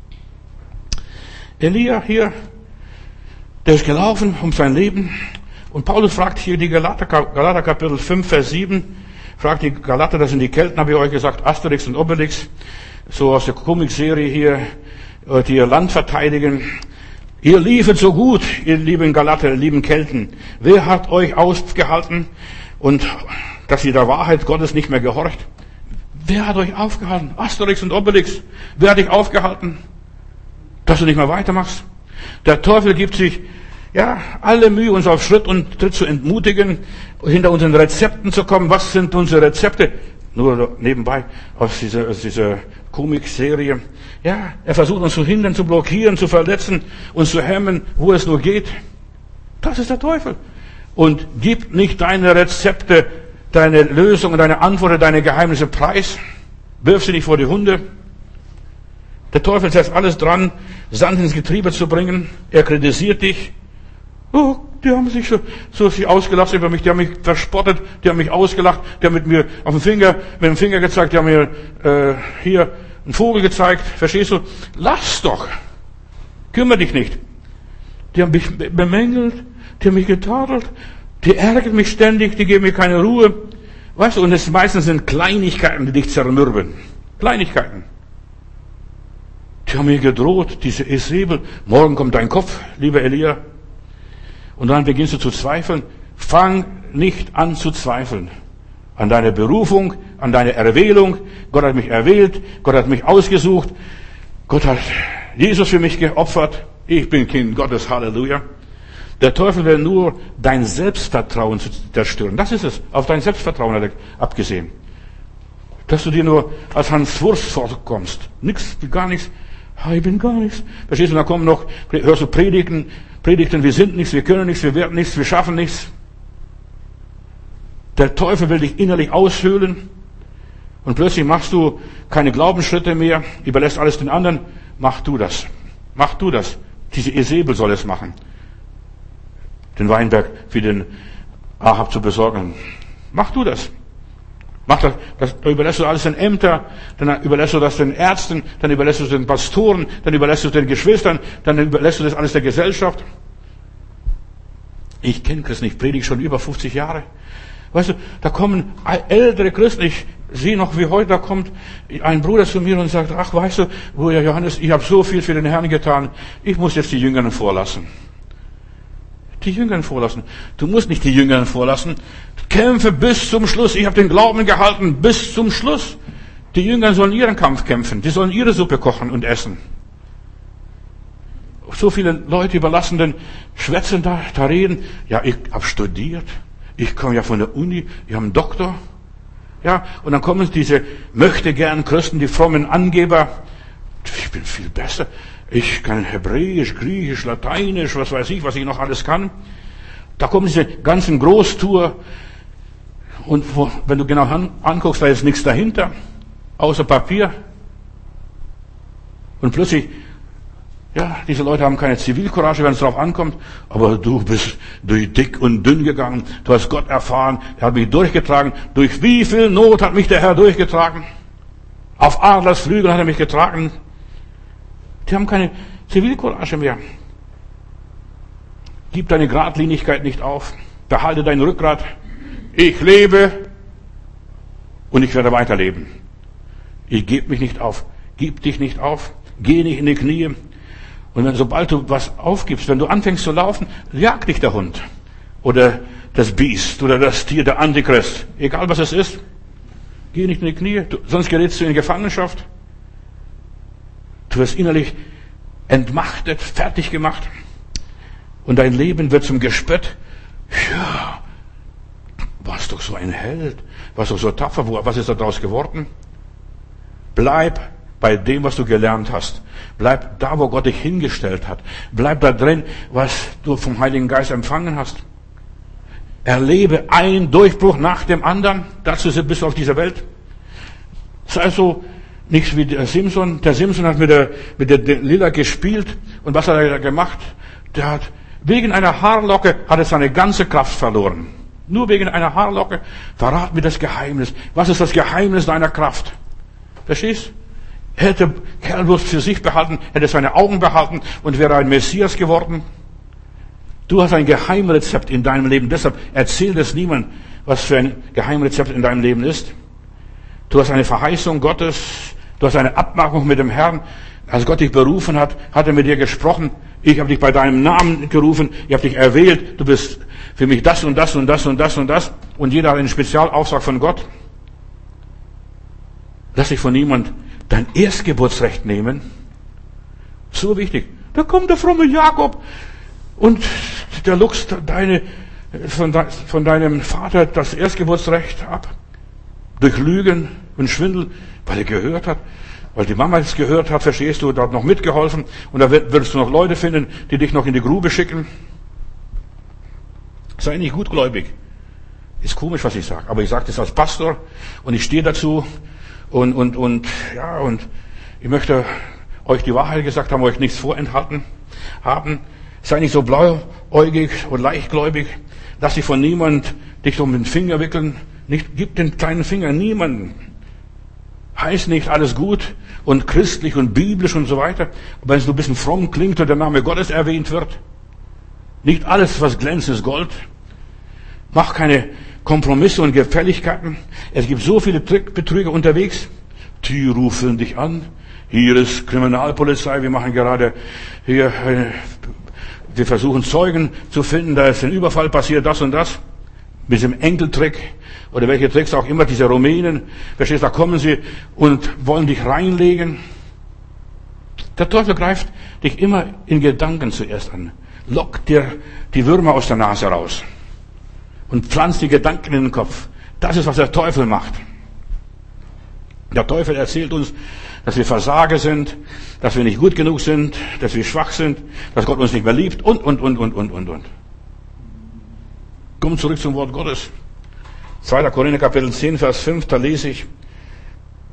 Elia hier, der ist gelaufen um sein Leben. Und Paulus fragt hier die Galater, Galater Kapitel fünf, Vers sieben, fragt die Galater, das sind die Kelten, habe ich euch gesagt, Asterix und Obelix, so aus der Comicserie hier, die ihr Land verteidigen. Ihr liefet so gut, ihr lieben Galater, lieben Kelten. Wer hat euch ausgehalten und dass ihr der Wahrheit Gottes nicht mehr gehorcht? Wer hat euch aufgehalten? Asterix und Obelix. Wer hat dich aufgehalten, dass du nicht mehr weitermachst? Der Teufel gibt sich ja, alle Mühe, uns auf Schritt und Tritt zu entmutigen, hinter unseren Rezepten zu kommen. Was sind unsere Rezepte? Nur nebenbei, aus dieser, aus dieser Comicserie. Ja, er versucht uns zu hindern, zu blockieren, zu verletzen, uns zu hemmen, wo es nur geht. Das ist der Teufel. Und gib nicht deine Rezepte, deine Lösungen, deine Antworten, deine Geheimnisse preis. Wirf sie nicht vor die Hunde. Der Teufel setzt alles dran, Sand ins Getriebe zu bringen. Er kritisiert dich. Oh, die haben sich so, so sich ausgelacht über mich, die haben mich verspottet, die haben mich ausgelacht, die haben mit mir auf den Finger, mit dem Finger gezeigt, die haben mir äh, hier einen Vogel gezeigt, verstehst du? Lass doch, kümmere dich nicht. Die haben mich bemängelt, die haben mich getadelt, die ärgern mich ständig, die geben mir keine Ruhe. Weißt du, und es meistens sind Kleinigkeiten, die dich zermürben. Kleinigkeiten. Die haben mir gedroht, diese Esebel, morgen kommt dein Kopf, lieber Elia. Und dann beginnst du zu zweifeln. Fang nicht an zu zweifeln. An deiner Berufung, an deiner Erwählung. Gott hat mich erwählt. Gott hat mich ausgesucht. Gott hat Jesus für mich geopfert. Ich bin Kind Gottes. Halleluja. Der Teufel will nur dein Selbstvertrauen zerstören. Das ist es. Auf dein Selbstvertrauen abgesehen. Dass du dir nur als Hans Wurst vorkommst. Nichts, gar nichts. Ich bin gar nichts. Verstehst du, da kommen noch, hörst du Predigten, Predigten, wir sind nichts, wir können nichts, wir werden nichts, wir schaffen nichts. Der Teufel will dich innerlich aushöhlen und plötzlich machst du keine Glaubensschritte mehr, überlässt alles den anderen mach du das. Mach du das. Diese Isabel soll es machen. Den Weinberg für den Ahab zu besorgen. Mach du das. Mach das, das, da überlässt du alles den Ämtern, dann überlässt du das den Ärzten, dann überlässt du es den Pastoren, dann überlässt du es den Geschwistern, dann überlässt du das alles der Gesellschaft. Ich kenne Christen, ich predige schon über fünfzig Jahre. Weißt du, da kommen ältere Christen, ich sehe noch wie heute, da kommt ein Bruder zu mir und sagt, ach, weißt du, Bruder Johannes, ich habe so viel für den Herrn getan, ich muss jetzt die Jüngeren vorlassen. Die Jüngeren vorlassen. Du musst nicht die Jüngeren vorlassen. Kämpfe bis zum Schluss. Ich habe den Glauben gehalten bis zum Schluss. Die Jüngeren sollen ihren Kampf kämpfen. Die sollen ihre Suppe kochen und essen. So viele Leute überlassen den Schwätzen da, da reden. Ja, ich habe studiert. Ich komme ja von der Uni. Ich habe einen Doktor. Ja, und dann kommen diese möchte gern Christen, die frommen Angeber. Ich bin viel besser. Ich kann Hebräisch, Griechisch, Lateinisch, was weiß ich, was ich noch alles kann. Da kommen diese ganzen Großtour. Und wo, wenn du genau an, anguckst, da ist nichts dahinter, außer Papier. Und plötzlich, ja, diese Leute haben keine Zivilcourage, wenn es darauf ankommt. Aber du bist durch dick und dünn gegangen. Du hast Gott erfahren. Er hat mich durchgetragen. Durch wie viel Not hat mich der Herr durchgetragen? Auf Adlersflügeln hat er mich getragen. Die haben keine Zivilcourage mehr. Gib deine Gradlinigkeit nicht auf. Behalte dein Rückgrat. Ich lebe und ich werde weiterleben. Ich gebe mich nicht auf. Gib dich nicht auf. Geh nicht in die Knie. Und wenn, sobald du was aufgibst, wenn du anfängst zu laufen, jagt dich der Hund. Oder das Biest. Oder das Tier, der Antichrist. Egal was es ist. Geh nicht in die Knie. Du, sonst gerätst du in Gefangenschaft. Du wirst innerlich entmachtet, fertig gemacht. Und dein Leben wird zum Gespött. Ja, warst doch so ein Held. Warst doch so tapfer. Was ist daraus geworden? Bleib bei dem, was du gelernt hast. Bleib da, wo Gott dich hingestellt hat. Bleib da drin, was du vom Heiligen Geist empfangen hast. Erlebe einen Durchbruch nach dem anderen. Dazu bist du auf dieser Welt. Sei so nicht wie der Simpson. Der Simpson hat mit der, mit der Lilla gespielt. Und was hat er da gemacht? Der hat, wegen einer Haarlocke, hat er seine ganze Kraft verloren. Nur wegen einer Haarlocke. Verrat mir das Geheimnis. Was ist das Geheimnis deiner Kraft? Verstehst? Hätte Kerl bloß für sich behalten, hätte seine Augen behalten und wäre ein Messias geworden. Du hast ein Geheimrezept in deinem Leben. Deshalb erzähl das niemand, was für ein Geheimrezept in deinem Leben ist. Du hast eine Verheißung Gottes. Du hast eine Abmachung mit dem Herrn. Als Gott dich berufen hat, hat er mit dir gesprochen. Ich habe dich bei deinem Namen gerufen. Ich habe dich erwählt. Du bist für mich das und das und das und das und das. Und jeder hat einen Spezialauftrag von Gott. Lass dich von niemand dein Erstgeburtsrecht nehmen. So wichtig. Da kommt der fromme Jakob und der luchst deine, von, de, von deinem Vater das Erstgeburtsrecht ab. Durch Lügen und Schwindel, weil er gehört hat. Weil die Mama es gehört hat, verstehst du, dort noch mitgeholfen. Und da wirst du noch Leute finden, die dich noch in die Grube schicken. Sei nicht gutgläubig. Ist komisch, was ich sage. Aber ich sage das als Pastor und ich stehe dazu. Und, und, und, ja, und ich möchte euch die Wahrheit gesagt haben, euch nichts vorenthalten haben. Sei nicht so blauäugig und leichtgläubig. Lass dich von niemand dich um den Finger wickeln. Nicht, gib den kleinen Finger niemanden. Heißt nicht alles gut und christlich und biblisch und so weiter. Aber wenn es nur ein bisschen fromm klingt und der Name Gottes erwähnt wird. Nicht alles, was glänzt, ist Gold. Mach keine Kompromisse und Gefälligkeiten. Es gibt so viele Trickbetrüger unterwegs. Die rufen dich an. Hier ist Kriminalpolizei. Wir machen gerade hier, wir versuchen Zeugen zu finden. Da ist ein Überfall passiert, das und das. Mit diesem Enkeltrick oder welche Tricks auch immer, diese Rumänen. Verstehst, da kommen sie und wollen dich reinlegen. Der Teufel greift dich immer in Gedanken zuerst an. Lockt dir die Würmer aus der Nase raus. Und pflanzt die Gedanken in den Kopf. Das ist, was der Teufel macht. Der Teufel erzählt uns, dass wir Versager sind, dass wir nicht gut genug sind, dass wir schwach sind, dass Gott uns nicht mehr liebt und, und, und, und, und, und, und. Kommen zurück zum Wort Gottes. zweiter Korinther Kapitel zehn, Vers fünf, da lese ich,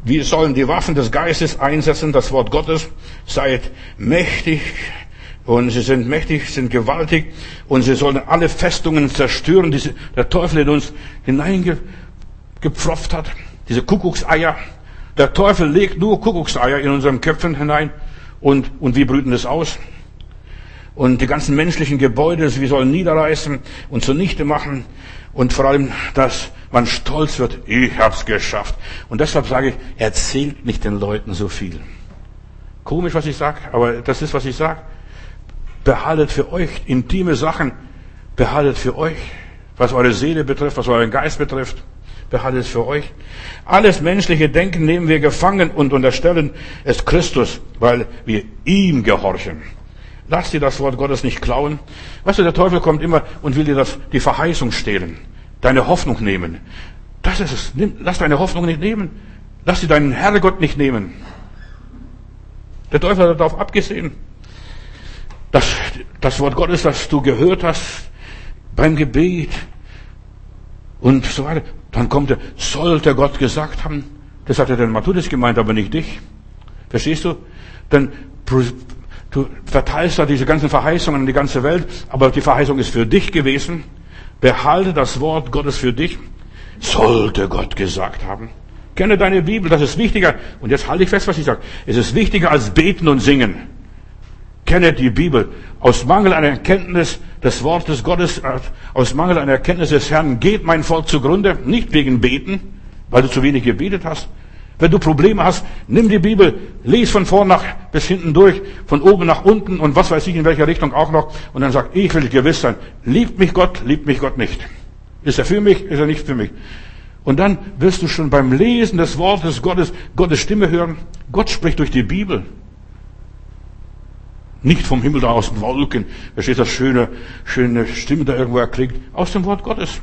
Wir sollen die Waffen des Geistes einsetzen, das Wort Gottes. Seid mächtig. Und sie sind mächtig, sind gewaltig. Und sie sollen alle Festungen zerstören, die der Teufel in uns hineingepfropft hat. Diese Kuckuckseier. Der Teufel legt nur Kuckuckseier in unseren Köpfen hinein. Und, und wir brüten das aus. Und die ganzen menschlichen Gebäude, wir sollen niederreißen und zunichte machen. Und vor allem, dass man stolz wird, ich hab's geschafft. Und deshalb sage ich, erzählt nicht den Leuten so viel. Komisch, was ich sage, aber das ist, was ich sage. Behaltet für euch intime Sachen, behaltet für euch, was eure Seele betrifft, was euren Geist betrifft, behaltet es für euch. Alles menschliche Denken nehmen wir gefangen und unterstellen es Christus, weil wir ihm gehorchen. Lass dir das Wort Gottes nicht klauen. Weißt du, der Teufel kommt immer und will dir das, die Verheißung stehlen. Deine Hoffnung nehmen. Das ist es. Nimm, lass deine Hoffnung nicht nehmen. Lass dir deinen Herrgott nicht nehmen. Der Teufel hat darauf abgesehen. Das, das Wort Gottes, das du gehört hast beim Gebet und so weiter. Dann kommt er, sollte Gott gesagt haben. Das hat er den Matthäus gemeint, aber nicht dich. Verstehst du? Dann du verteilst da diese ganzen Verheißungen an die ganze Welt, aber die Verheißung ist für dich gewesen. Behalte das Wort Gottes für dich. Sollte Gott gesagt haben. Kenne deine Bibel, das ist wichtiger. Und jetzt halte ich fest, was ich sage. Es ist wichtiger als beten und singen. Kenne die Bibel. Aus Mangel an Erkenntnis des Wortes Gottes, aus Mangel an Erkenntnis des Herrn geht mein Volk zugrunde. Nicht wegen Beten, weil du zu wenig gebetet hast. Wenn du Probleme hast, nimm die Bibel, lies von vorn nach bis hinten durch, von oben nach unten und was weiß ich in welcher Richtung auch noch. Und dann sag, ich will gewiss sein, liebt mich Gott, liebt mich Gott nicht. Ist er für mich, ist er nicht für mich. Und dann wirst du schon beim Lesen des Wortes Gottes, Gottes Stimme hören. Gott spricht durch die Bibel. Nicht vom Himmel da aus den Wolken, da steht das schöne, schöne Stimme da irgendwo erklingt. Aus dem Wort Gottes.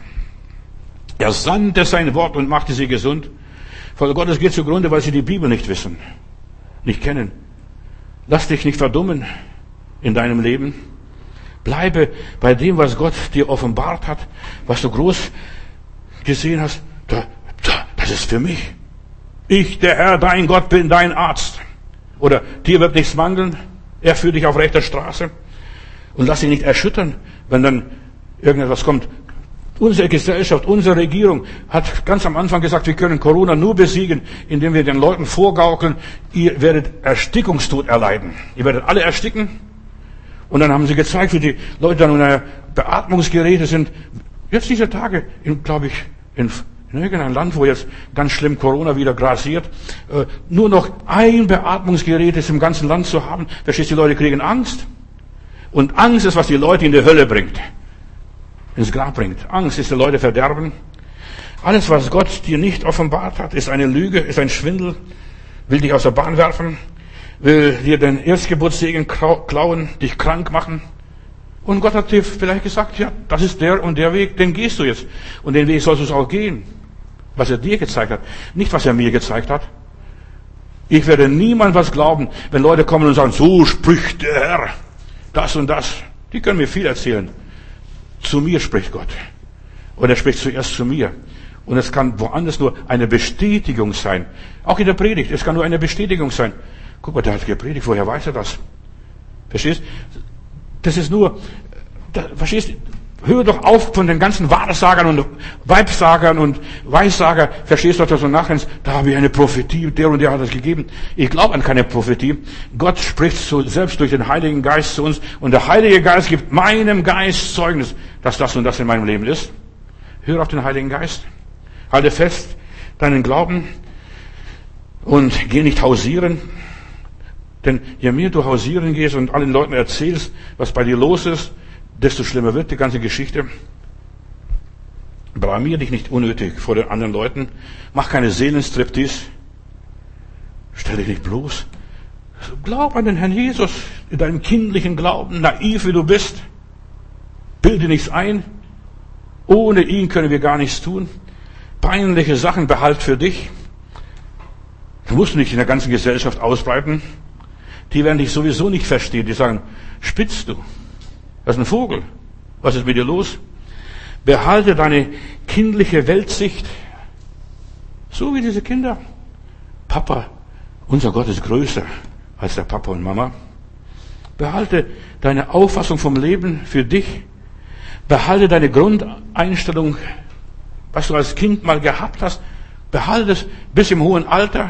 Er sandte sein Wort und machte sie gesund. Volk Gottes geht zugrunde, weil sie die Bibel nicht wissen, nicht kennen. Lass dich nicht verdummen in deinem Leben. Bleibe bei dem, was Gott dir offenbart hat, was du groß gesehen hast. Da, da, das ist für mich. Ich, der Herr, dein Gott, bin dein Arzt. Oder dir wird nichts mangeln. Er führt dich auf rechter Straße. Und lass dich nicht erschüttern, wenn dann irgendetwas kommt. Unsere Gesellschaft, unsere Regierung hat ganz am Anfang gesagt, wir können Corona nur besiegen, indem wir den Leuten vorgaukeln, ihr werdet Erstickungstod erleiden. Ihr werdet alle ersticken. Und dann haben sie gezeigt, wie die Leute dann unter Beatmungsgeräte sind. Jetzt diese Tage, glaube ich, in, in irgendeinem Land, wo jetzt ganz schlimm Corona wieder grassiert, äh, nur noch ein Beatmungsgerät ist im ganzen Land zu haben. Verstehst du, die Leute kriegen Angst. Und Angst ist, was die Leute in die Hölle bringt. Ins Grab bringt. Angst ist die Leute verderben. Alles, was Gott dir nicht offenbart hat, ist eine Lüge, ist ein Schwindel, will dich aus der Bahn werfen, will dir den Erstgeburtssegen klauen, dich krank machen. Und Gott hat dir vielleicht gesagt, ja, das ist der und der Weg, den gehst du jetzt. Und den Weg sollst du auch gehen. Was er dir gezeigt hat, nicht was er mir gezeigt hat. Ich werde niemand was glauben, wenn Leute kommen und sagen, so spricht der Herr, das und das. Die können mir viel erzählen. Zu mir spricht Gott. Und er spricht zuerst zu mir. Und es kann woanders nur eine Bestätigung sein. Auch in der Predigt. Es kann nur eine Bestätigung sein. Guck mal, der hat gepredigt. Woher weiß er das? Verstehst? Das ist nur, da, verstehst? Hör doch auf von den ganzen Wahrsagern und Weibsagern und Weissager. Verstehst du, dass du nachdenkst, da habe ich eine Prophetie, der und der hat das gegeben. Ich glaube an keine Prophetie. Gott spricht so selbst durch den Heiligen Geist zu uns und der Heilige Geist gibt meinem Geist Zeugnis, dass das und das in meinem Leben ist. Hör auf den Heiligen Geist. Halte fest deinen Glauben und geh nicht hausieren. Denn je mehr du hausieren gehst und allen Leuten erzählst, was bei dir los ist, desto schlimmer wird die ganze Geschichte. Blamier dich nicht unnötig vor den anderen Leuten. Mach keine Seelenstriptease. Stell dich nicht bloß. Glaub an den Herrn Jesus in deinem kindlichen Glauben, naiv wie du bist. Bilde nichts ein. Ohne ihn können wir gar nichts tun. Peinliche Sachen behalt für dich. Du musst nicht in der ganzen Gesellschaft ausbreiten. Die werden dich sowieso nicht verstehen. Die sagen, spitzt du? Das ist ein Vogel. Was ist mit dir los? Behalte deine kindliche Weltsicht. So wie diese Kinder. Papa, unser Gott ist größer als der Papa und Mama. Behalte deine Auffassung vom Leben für dich. Behalte deine Grundeinstellung, was du als Kind mal gehabt hast. Behalte es bis im hohen Alter.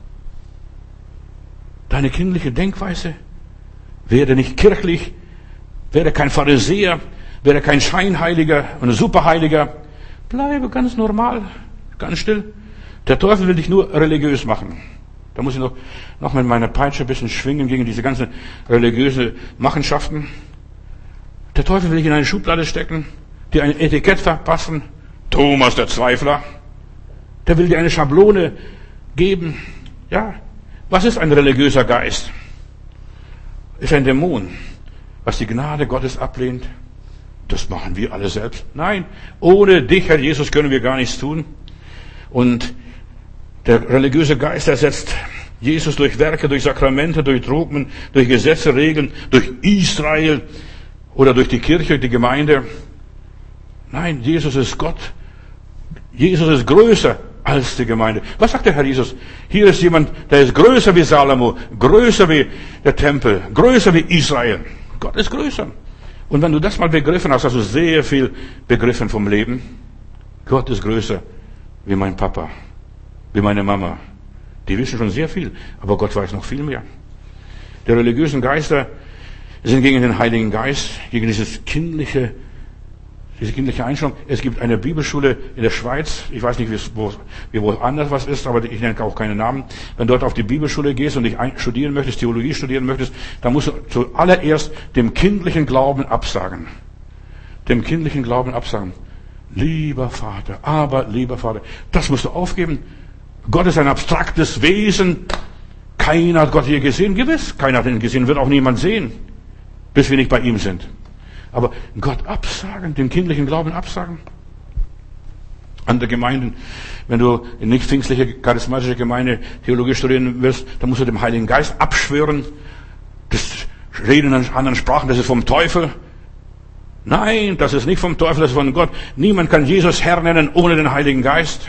Deine kindliche Denkweise. Werde nicht kirchlich. Werde kein Pharisäer. Werde kein Scheinheiliger und Superheiliger. Bleibe ganz normal, ganz still. Der Teufel will dich nur religiös machen. Da muss ich noch, noch mit meiner Peitsche ein bisschen schwingen gegen diese ganzen religiöse Machenschaften. Der Teufel will dich in eine Schublade stecken, dir ein Etikett verpassen. Thomas der Zweifler. Der will dir eine Schablone geben. Ja, was ist ein religiöser Geist? Ist ein Dämon, was die Gnade Gottes ablehnt. Das machen wir alle selbst. Nein, ohne dich, Herr Jesus, können wir gar nichts tun. Und der religiöse Geist ersetzt Jesus durch Werke, durch Sakramente, durch Dogmen, durch Gesetze, Regeln, durch Israel oder durch die Kirche, die Gemeinde. Nein, Jesus ist Gott. Jesus ist größer als die Gemeinde. Was sagt der Herr Jesus? Hier ist jemand, der ist größer wie Salomo, größer wie der Tempel, größer wie Israel. Gott ist größer. Und wenn du das mal begriffen hast, hast du sehr viel begriffen vom Leben. Gott ist größer wie mein Papa, wie meine Mama. Die wissen schon sehr viel, aber Gott weiß noch viel mehr. Die religiösen Geister sind gegen den Heiligen Geist, gegen dieses kindliche, diese kindliche Einstellung. Es gibt eine Bibelschule in der Schweiz. Ich weiß nicht, wie es wo, wie wo anders was ist, aber ich nenne auch keine Namen. Wenn du dort auf die Bibelschule gehst und dich studieren möchtest, Theologie studieren möchtest, dann musst du zuallererst dem kindlichen Glauben absagen. Dem kindlichen Glauben absagen. Lieber Vater, aber lieber Vater, das musst du aufgeben. Gott ist ein abstraktes Wesen. Keiner hat Gott je gesehen. Gewiss, keiner hat ihn gesehen, wird auch niemand sehen, bis wir nicht bei ihm sind. Aber Gott absagen, dem kindlichen Glauben absagen. Andere Gemeinden, wenn du in nicht pfingstliche, charismatische Gemeinde Theologie studieren willst, dann musst du dem Heiligen Geist abschwören. Das Reden in anderen Sprachen, das ist vom Teufel. Nein, das ist nicht vom Teufel, das ist von Gott. Niemand kann Jesus Herr nennen ohne den Heiligen Geist.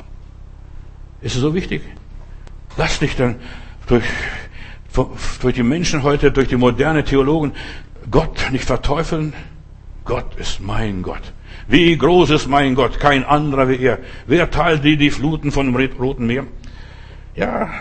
Ist es so wichtig? Lass dich dann durch, durch die Menschen heute, durch die moderne Theologen, Gott nicht verteufeln. Gott ist mein Gott. Wie groß ist mein Gott? Kein anderer wie er. Wer teilt die, die Fluten von dem Roten Meer? Ja,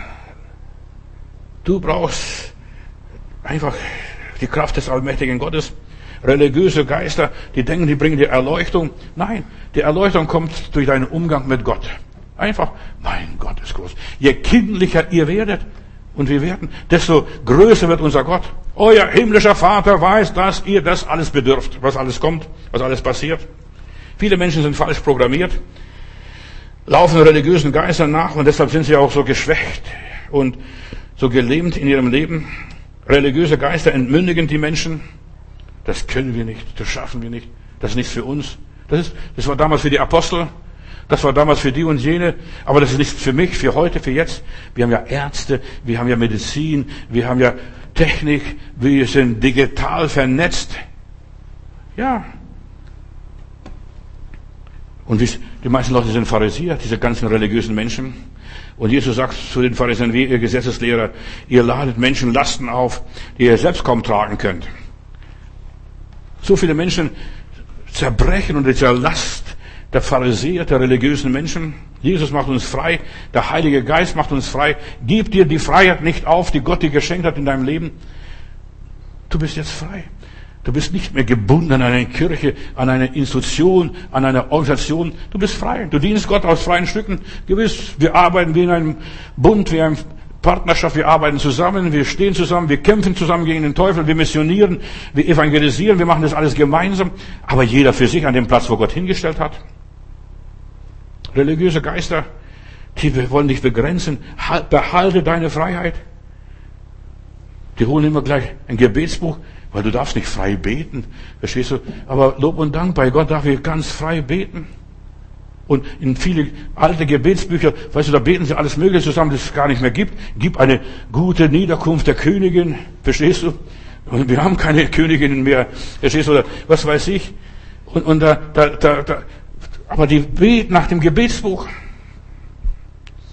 du brauchst einfach die Kraft des allmächtigen Gottes. Religiöse Geister, die denken, die bringen dir Erleuchtung. Nein, die Erleuchtung kommt durch deinen Umgang mit Gott. Einfach, mein Gott ist groß. Je kindlicher ihr werdet, und wir werden, desto größer wird unser Gott. Euer himmlischer Vater weiß, dass ihr das alles bedürft, was alles kommt, was alles passiert. Viele Menschen sind falsch programmiert, laufen religiösen Geistern nach und deshalb sind sie auch so geschwächt und so gelähmt in ihrem Leben. Religiöse Geister entmündigen die Menschen. Das können wir nicht, das schaffen wir nicht, das ist nichts für uns. Das ist, das war damals für die Apostel. Das war damals für die und jene, aber das ist nicht für mich, für heute, für jetzt. Wir haben ja Ärzte, wir haben ja Medizin, wir haben ja Technik, wir sind digital vernetzt. Ja. Und die meisten Leute sind Pharisäer, diese ganzen religiösen Menschen. Und Jesus sagt zu den Pharisäern, wie ihr Gesetzeslehrer, ihr ladet Menschen Lasten auf, die ihr selbst kaum tragen könnt. So viele Menschen zerbrechen unter dieser Last der Pharisäer, der religiösen Menschen. Jesus macht uns frei. Der Heilige Geist macht uns frei. Gib dir die Freiheit nicht auf, die Gott dir geschenkt hat in deinem Leben. Du bist jetzt frei. Du bist nicht mehr gebunden an eine Kirche, an eine Institution, an eine Organisation. Du bist frei. Du dienst Gott aus freien Stücken. Gewiss, wir arbeiten wie in einem Bund, wie in einer Partnerschaft. Wir arbeiten zusammen, wir stehen zusammen, wir kämpfen zusammen gegen den Teufel, wir missionieren, wir evangelisieren, wir machen das alles gemeinsam. Aber jeder für sich an dem Platz, wo Gott hingestellt hat. Religiöse Geister, die wollen dich begrenzen. Behalte deine Freiheit. Die holen immer gleich ein Gebetsbuch, weil du darfst nicht frei beten. Verstehst du? Aber Lob und Dank, bei Gott darf ich ganz frei beten. Und in viele alte Gebetsbücher, weißt du, da beten sie alles Mögliche zusammen, das es gar nicht mehr gibt. Gib eine gute Niederkunft der Königin. Verstehst du? Und wir haben keine Königinnen mehr. Verstehst du? Oder was weiß ich? Und, und da, da, da, da, aber die beten nach dem Gebetsbuch.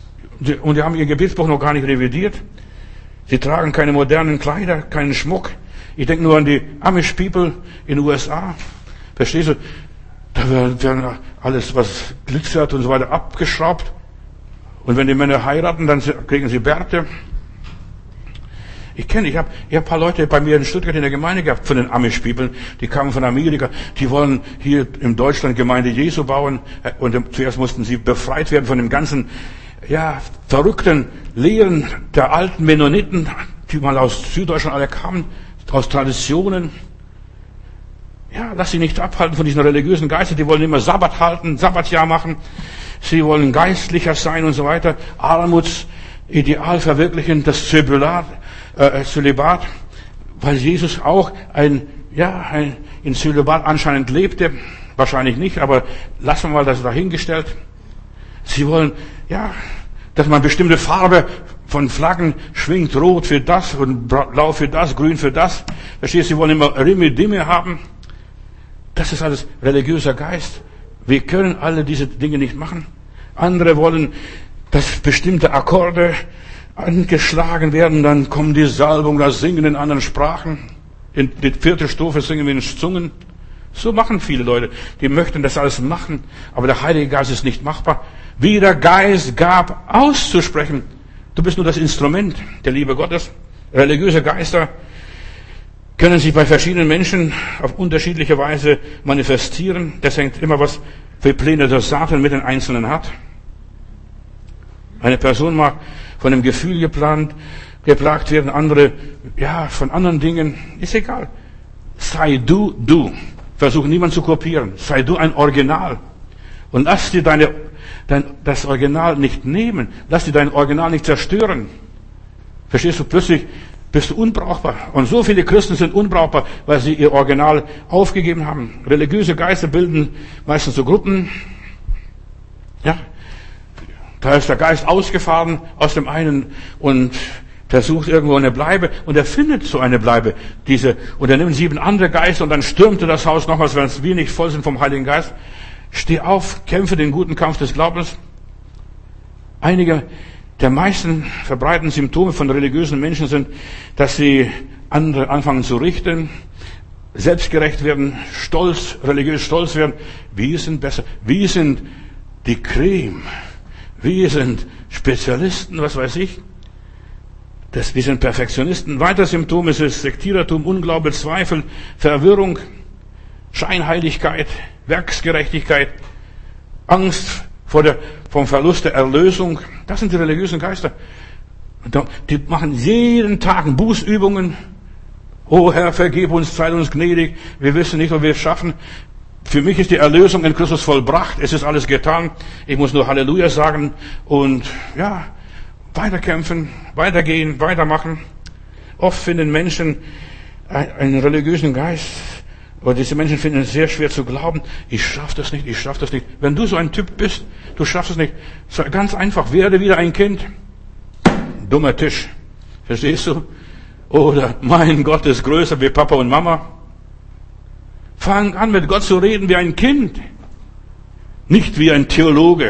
Und die haben ihr Gebetsbuch noch gar nicht revidiert. Sie tragen keine modernen Kleider, keinen Schmuck. Ich denke nur an die Amish People in den U S A. Verstehst du? Da werden alles, was glitzert und so weiter, abgeschraubt. Und wenn die Männer heiraten, dann kriegen sie Bärte. Ich kenne, ich habe ich hab ein paar Leute bei mir in Stuttgart in der Gemeinde gehabt von den Amish People. Die kamen von Amerika. Die wollen hier in Deutschland Gemeinde Jesu bauen. Und zuerst mussten sie befreit werden von dem ganzen, ja, verrückten Lehren der alten Mennoniten, die mal aus Süddeutschland alle kamen, aus Traditionen. Ja, lass sie nicht abhalten von diesen religiösen Geistern. Die wollen immer Sabbat halten, Sabbatjahr machen. Sie wollen geistlicher sein und so weiter. Armutsideal verwirklichen, das Zölibat, äh, Zölibat, weil Jesus auch ein, ja, ein, in Zölibat anscheinend lebte. Wahrscheinlich nicht, aber lassen wir mal das dahingestellt. Sie wollen, ja, dass man bestimmte Farbe von Flaggen schwingt, rot für das und blau für das, grün für das. Verstehst du, sie wollen immer Rimme, Dimme haben. Das ist alles religiöser Geist. Wir können alle diese Dinge nicht machen. Andere wollen, dass bestimmte Akkorde angeschlagen werden, dann kommt die Salbung, das Singen in anderen Sprachen. In die vierte Strophe singen wir in Zungen. So machen viele Leute. Die möchten das alles machen, aber der Heilige Geist ist nicht machbar. Wie der Geist gab, auszusprechen. Du bist nur das Instrument der Liebe Gottes. Religiöse Geister können sich bei verschiedenen Menschen auf unterschiedliche Weise manifestieren. Das hängt immer was für Pläne der Satan mit den Einzelnen hat. Eine Person mag von einem Gefühl geplant, geplagt werden, andere, ja, von anderen Dingen. Ist egal. Sei du, du. Versuch niemand zu kopieren. Sei du ein Original. Und lass dir deine, dein, das Original nicht nehmen. Lass dir dein Original nicht zerstören. Verstehst du? Plötzlich bist du unbrauchbar. Und so viele Christen sind unbrauchbar, weil sie ihr Original aufgegeben haben. Religiöse Geister bilden meistens so Gruppen. Ja. Da ist der Geist ausgefahren aus dem einen und der sucht irgendwo eine Bleibe und er findet so eine Bleibe. Diese, und er nimmt sieben andere Geister und dann stürmt er das Haus nochmals, wenn wir nicht voll sind vom Heiligen Geist. Steh auf, kämpfe den guten Kampf des Glaubens. Einige der meisten verbreiteten Symptome von religiösen Menschen sind, dass sie andere anfangen zu richten, selbstgerecht werden, stolz, religiös stolz werden. Wir sind besser. Wir sind die Creme. Wir sind Spezialisten, was weiß ich. Das, wir sind Perfektionisten. Weitere Symptome sind Sektierertum, Unglaube, Zweifel, Verwirrung, Scheinheiligkeit, Werksgerechtigkeit, Angst vor der, vom Verlust der Erlösung. Das sind die religiösen Geister. Die machen jeden Tag Bußübungen. Oh Herr, vergib uns, sei uns gnädig. Wir wissen nicht, ob wir es schaffen. Für mich ist die Erlösung in Christus vollbracht. Es ist alles getan. Ich muss nur Halleluja sagen und ja, weiterkämpfen, weitergehen, weitermachen. Oft finden Menschen einen religiösen Geist, aber diese Menschen finden es sehr schwer zu glauben. Ich schaffe das nicht, ich schaffe das nicht. Wenn du so ein Typ bist, du schaffst es nicht. Ganz einfach, werde wieder ein Kind. Dummer Tisch. Verstehst du? Oder mein Gott ist größer wie Papa und Mama. Fang an, mit Gott zu reden wie ein Kind. Nicht wie ein Theologe.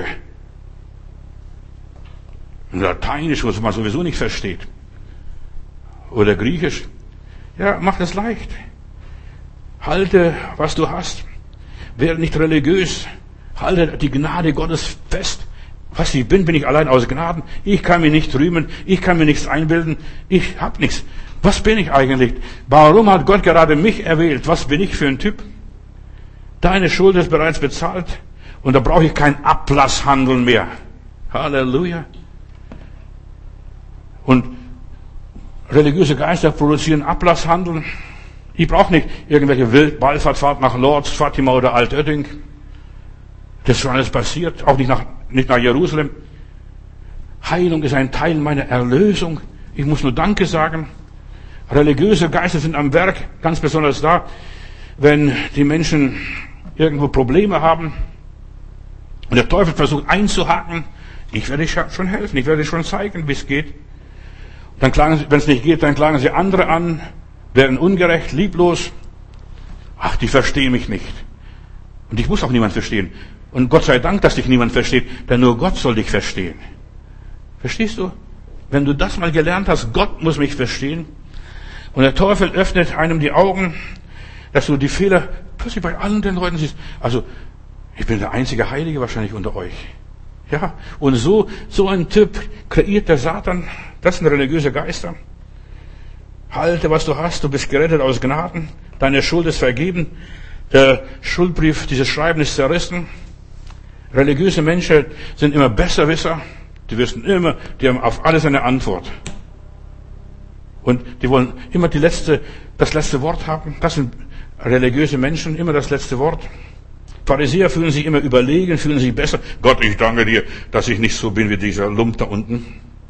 Lateinisch, was man sowieso nicht versteht. Oder Griechisch. Ja, mach das leicht. Halte, was du hast. Werde nicht religiös. Halte die Gnade Gottes fest. Was ich bin, bin ich allein aus Gnaden. Ich kann mich nicht rühmen. Ich kann mir nichts einbilden. Ich hab nichts. Was bin ich eigentlich? Warum hat Gott gerade mich erwählt? Was bin ich für ein Typ? Deine Schuld ist bereits bezahlt. Und da brauche ich kein Ablasshandeln mehr. Halleluja. Und religiöse Geister produzieren Ablasshandeln. Ich brauche nicht irgendwelche Wildwallfahrtfahrt nach Lourdes, Fatima oder Altötting. Das ist schon alles passiert. Auch nicht nach, nicht nach Jerusalem. Heilung ist ein Teil meiner Erlösung. Ich muss nur Danke sagen. Religiöse Geister sind am Werk, ganz besonders da, wenn die Menschen irgendwo Probleme haben und der Teufel versucht einzuhaken. Ich werde dir schon helfen, ich werde dir schon zeigen, wie es geht. Dann klagen sie, wenn es nicht geht, dann klagen sie andere an, werden ungerecht, lieblos. Ach, die verstehen mich nicht. Und ich muss auch niemand verstehen. Und Gott sei Dank, dass dich niemand versteht, denn nur Gott soll dich verstehen. Verstehst du? Wenn du das mal gelernt hast, Gott muss mich verstehen. Und der Teufel öffnet einem die Augen, dass du die Fehler plötzlich bei allen den Leuten siehst. Also, ich bin der einzige Heilige wahrscheinlich unter euch. Ja, und so, so ein Typ kreiert der Satan. Das sind religiöse Geister. Halte, was du hast, du bist gerettet aus Gnaden. Deine Schuld ist vergeben. Der Schuldbrief, dieses Schreiben ist zerrissen. Religiöse Menschen sind immer Besserwisser. Die wissen immer, die haben auf alles eine Antwort. Und die wollen immer die letzte, das letzte Wort haben. Das sind religiöse Menschen, immer das letzte Wort. Pharisäer fühlen sich immer überlegen, fühlen sich besser. Gott, ich danke dir, dass ich nicht so bin wie dieser Lump da unten.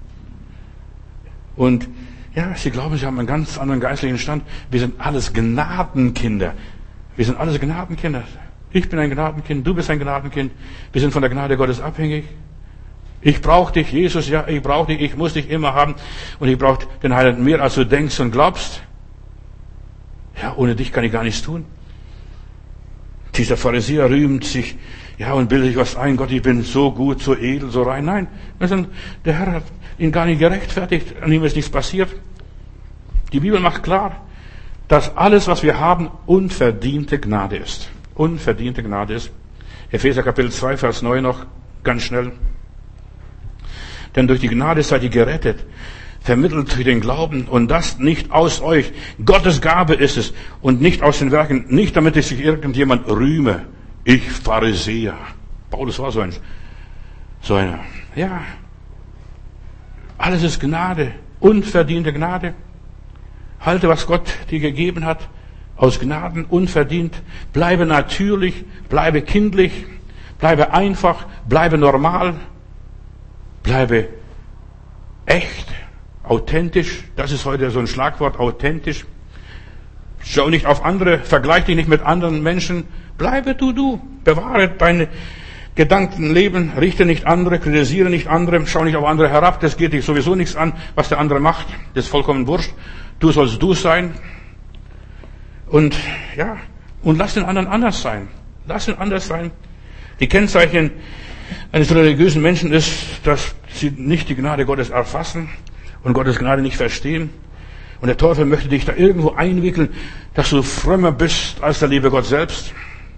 Und ja, sie glauben, sie haben einen ganz anderen geistlichen Stand. Wir sind alles Gnadenkinder. Wir sind alles Gnadenkinder. Ich bin ein Gnadenkind, du bist ein Gnadenkind. Wir sind von der Gnade Gottes abhängig. Ich brauche dich, Jesus, ja, ich brauche dich, ich muss dich immer haben. Und ich brauche den Heiligen mehr, als du denkst und glaubst. Ja, ohne dich kann ich gar nichts tun. Dieser Pharisäer rühmt sich, ja, und bildet sich was ein. Gott, ich bin so gut, so edel, so rein. Nein, der Herr hat ihn gar nicht gerechtfertigt. An ihm ist nichts passiert. Die Bibel macht klar, dass alles, was wir haben, unverdiente Gnade ist. Unverdiente Gnade ist. Epheser Kapitel zwei, Vers neun noch, ganz schnell. Denn durch die Gnade seid ihr gerettet, vermittelt durch den Glauben, und das nicht aus euch. Gottes Gabe ist es und nicht aus den Werken, nicht damit sich irgendjemand rühme. Ich Pharisäer. Paulus war so ein, so einer. Ja. Alles ist Gnade, unverdiente Gnade. Halte, was Gott dir gegeben hat, aus Gnaden, unverdient. Bleibe natürlich, bleibe kindlich, bleibe einfach, bleibe normal, bleibe echt, authentisch. Das ist heute so ein Schlagwort, authentisch. Schau nicht auf andere, vergleich dich nicht mit anderen Menschen. Bleibe du, du. Bewahre deine Gedankenleben, richte nicht andere, kritisiere nicht andere, schau nicht auf andere herab. Das geht dich sowieso nichts an, was der andere macht. Das ist vollkommen wurscht. Du sollst du sein. Und, ja, und lass den anderen anders sein. Lass ihn anders sein. Die Kennzeichen eines religiösen Menschen ist, dass sie nicht die Gnade Gottes erfassen und Gottes Gnade nicht verstehen. Und der Teufel möchte dich da irgendwo einwickeln, dass du frömmer bist als der liebe Gott selbst.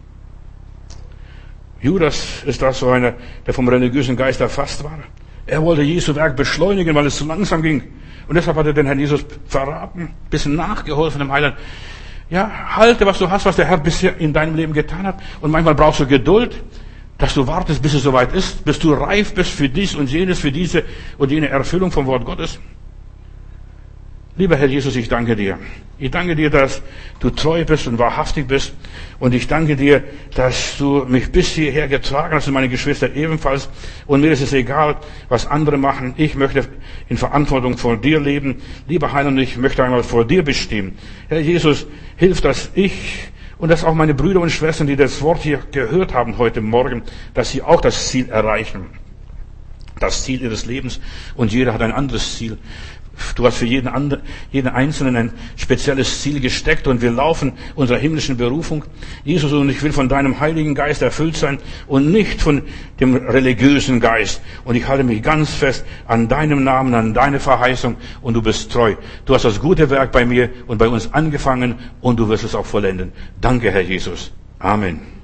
Judas ist da so einer, der vom religiösen Geist erfasst war. Er wollte Jesu Werk beschleunigen, weil es zu langsam ging. Und deshalb hat er den Herrn Jesus verraten, ein bisschen nachgeholfen dem Heiland. Ja, halte, was du hast, was der Herr bisher in deinem Leben getan hat. Und manchmal brauchst du Geduld, dass du wartest, bis es soweit ist, bis du reif bist für dies und jenes, für diese und jene Erfüllung vom Wort Gottes. Lieber Herr Jesus, ich danke dir. Ich danke dir, dass du treu bist und wahrhaftig bist. Und ich danke dir, dass du mich bis hierher getragen hast und meine Geschwister ebenfalls. Und mir ist es egal, was andere machen. Ich möchte in Verantwortung vor dir leben. Lieber Heiland, ich möchte einmal vor dir bestehen. Herr Jesus, hilf, dass ich und dass auch meine Brüder und Schwestern, die das Wort hier gehört haben heute Morgen, dass sie auch das Ziel erreichen. Das Ziel ihres Lebens. Und jeder hat ein anderes Ziel. Du hast für jeden, anderen, jeden Einzelnen ein spezielles Ziel gesteckt und wir laufen unserer himmlischen Berufung. Jesus, und ich will von deinem Heiligen Geist erfüllt sein und nicht von dem religiösen Geist. Und ich halte mich ganz fest an deinem Namen, an deine Verheißung und du bist treu. Du hast das gute Werk bei mir und bei uns angefangen und du wirst es auch vollenden. Danke, Herr Jesus. Amen.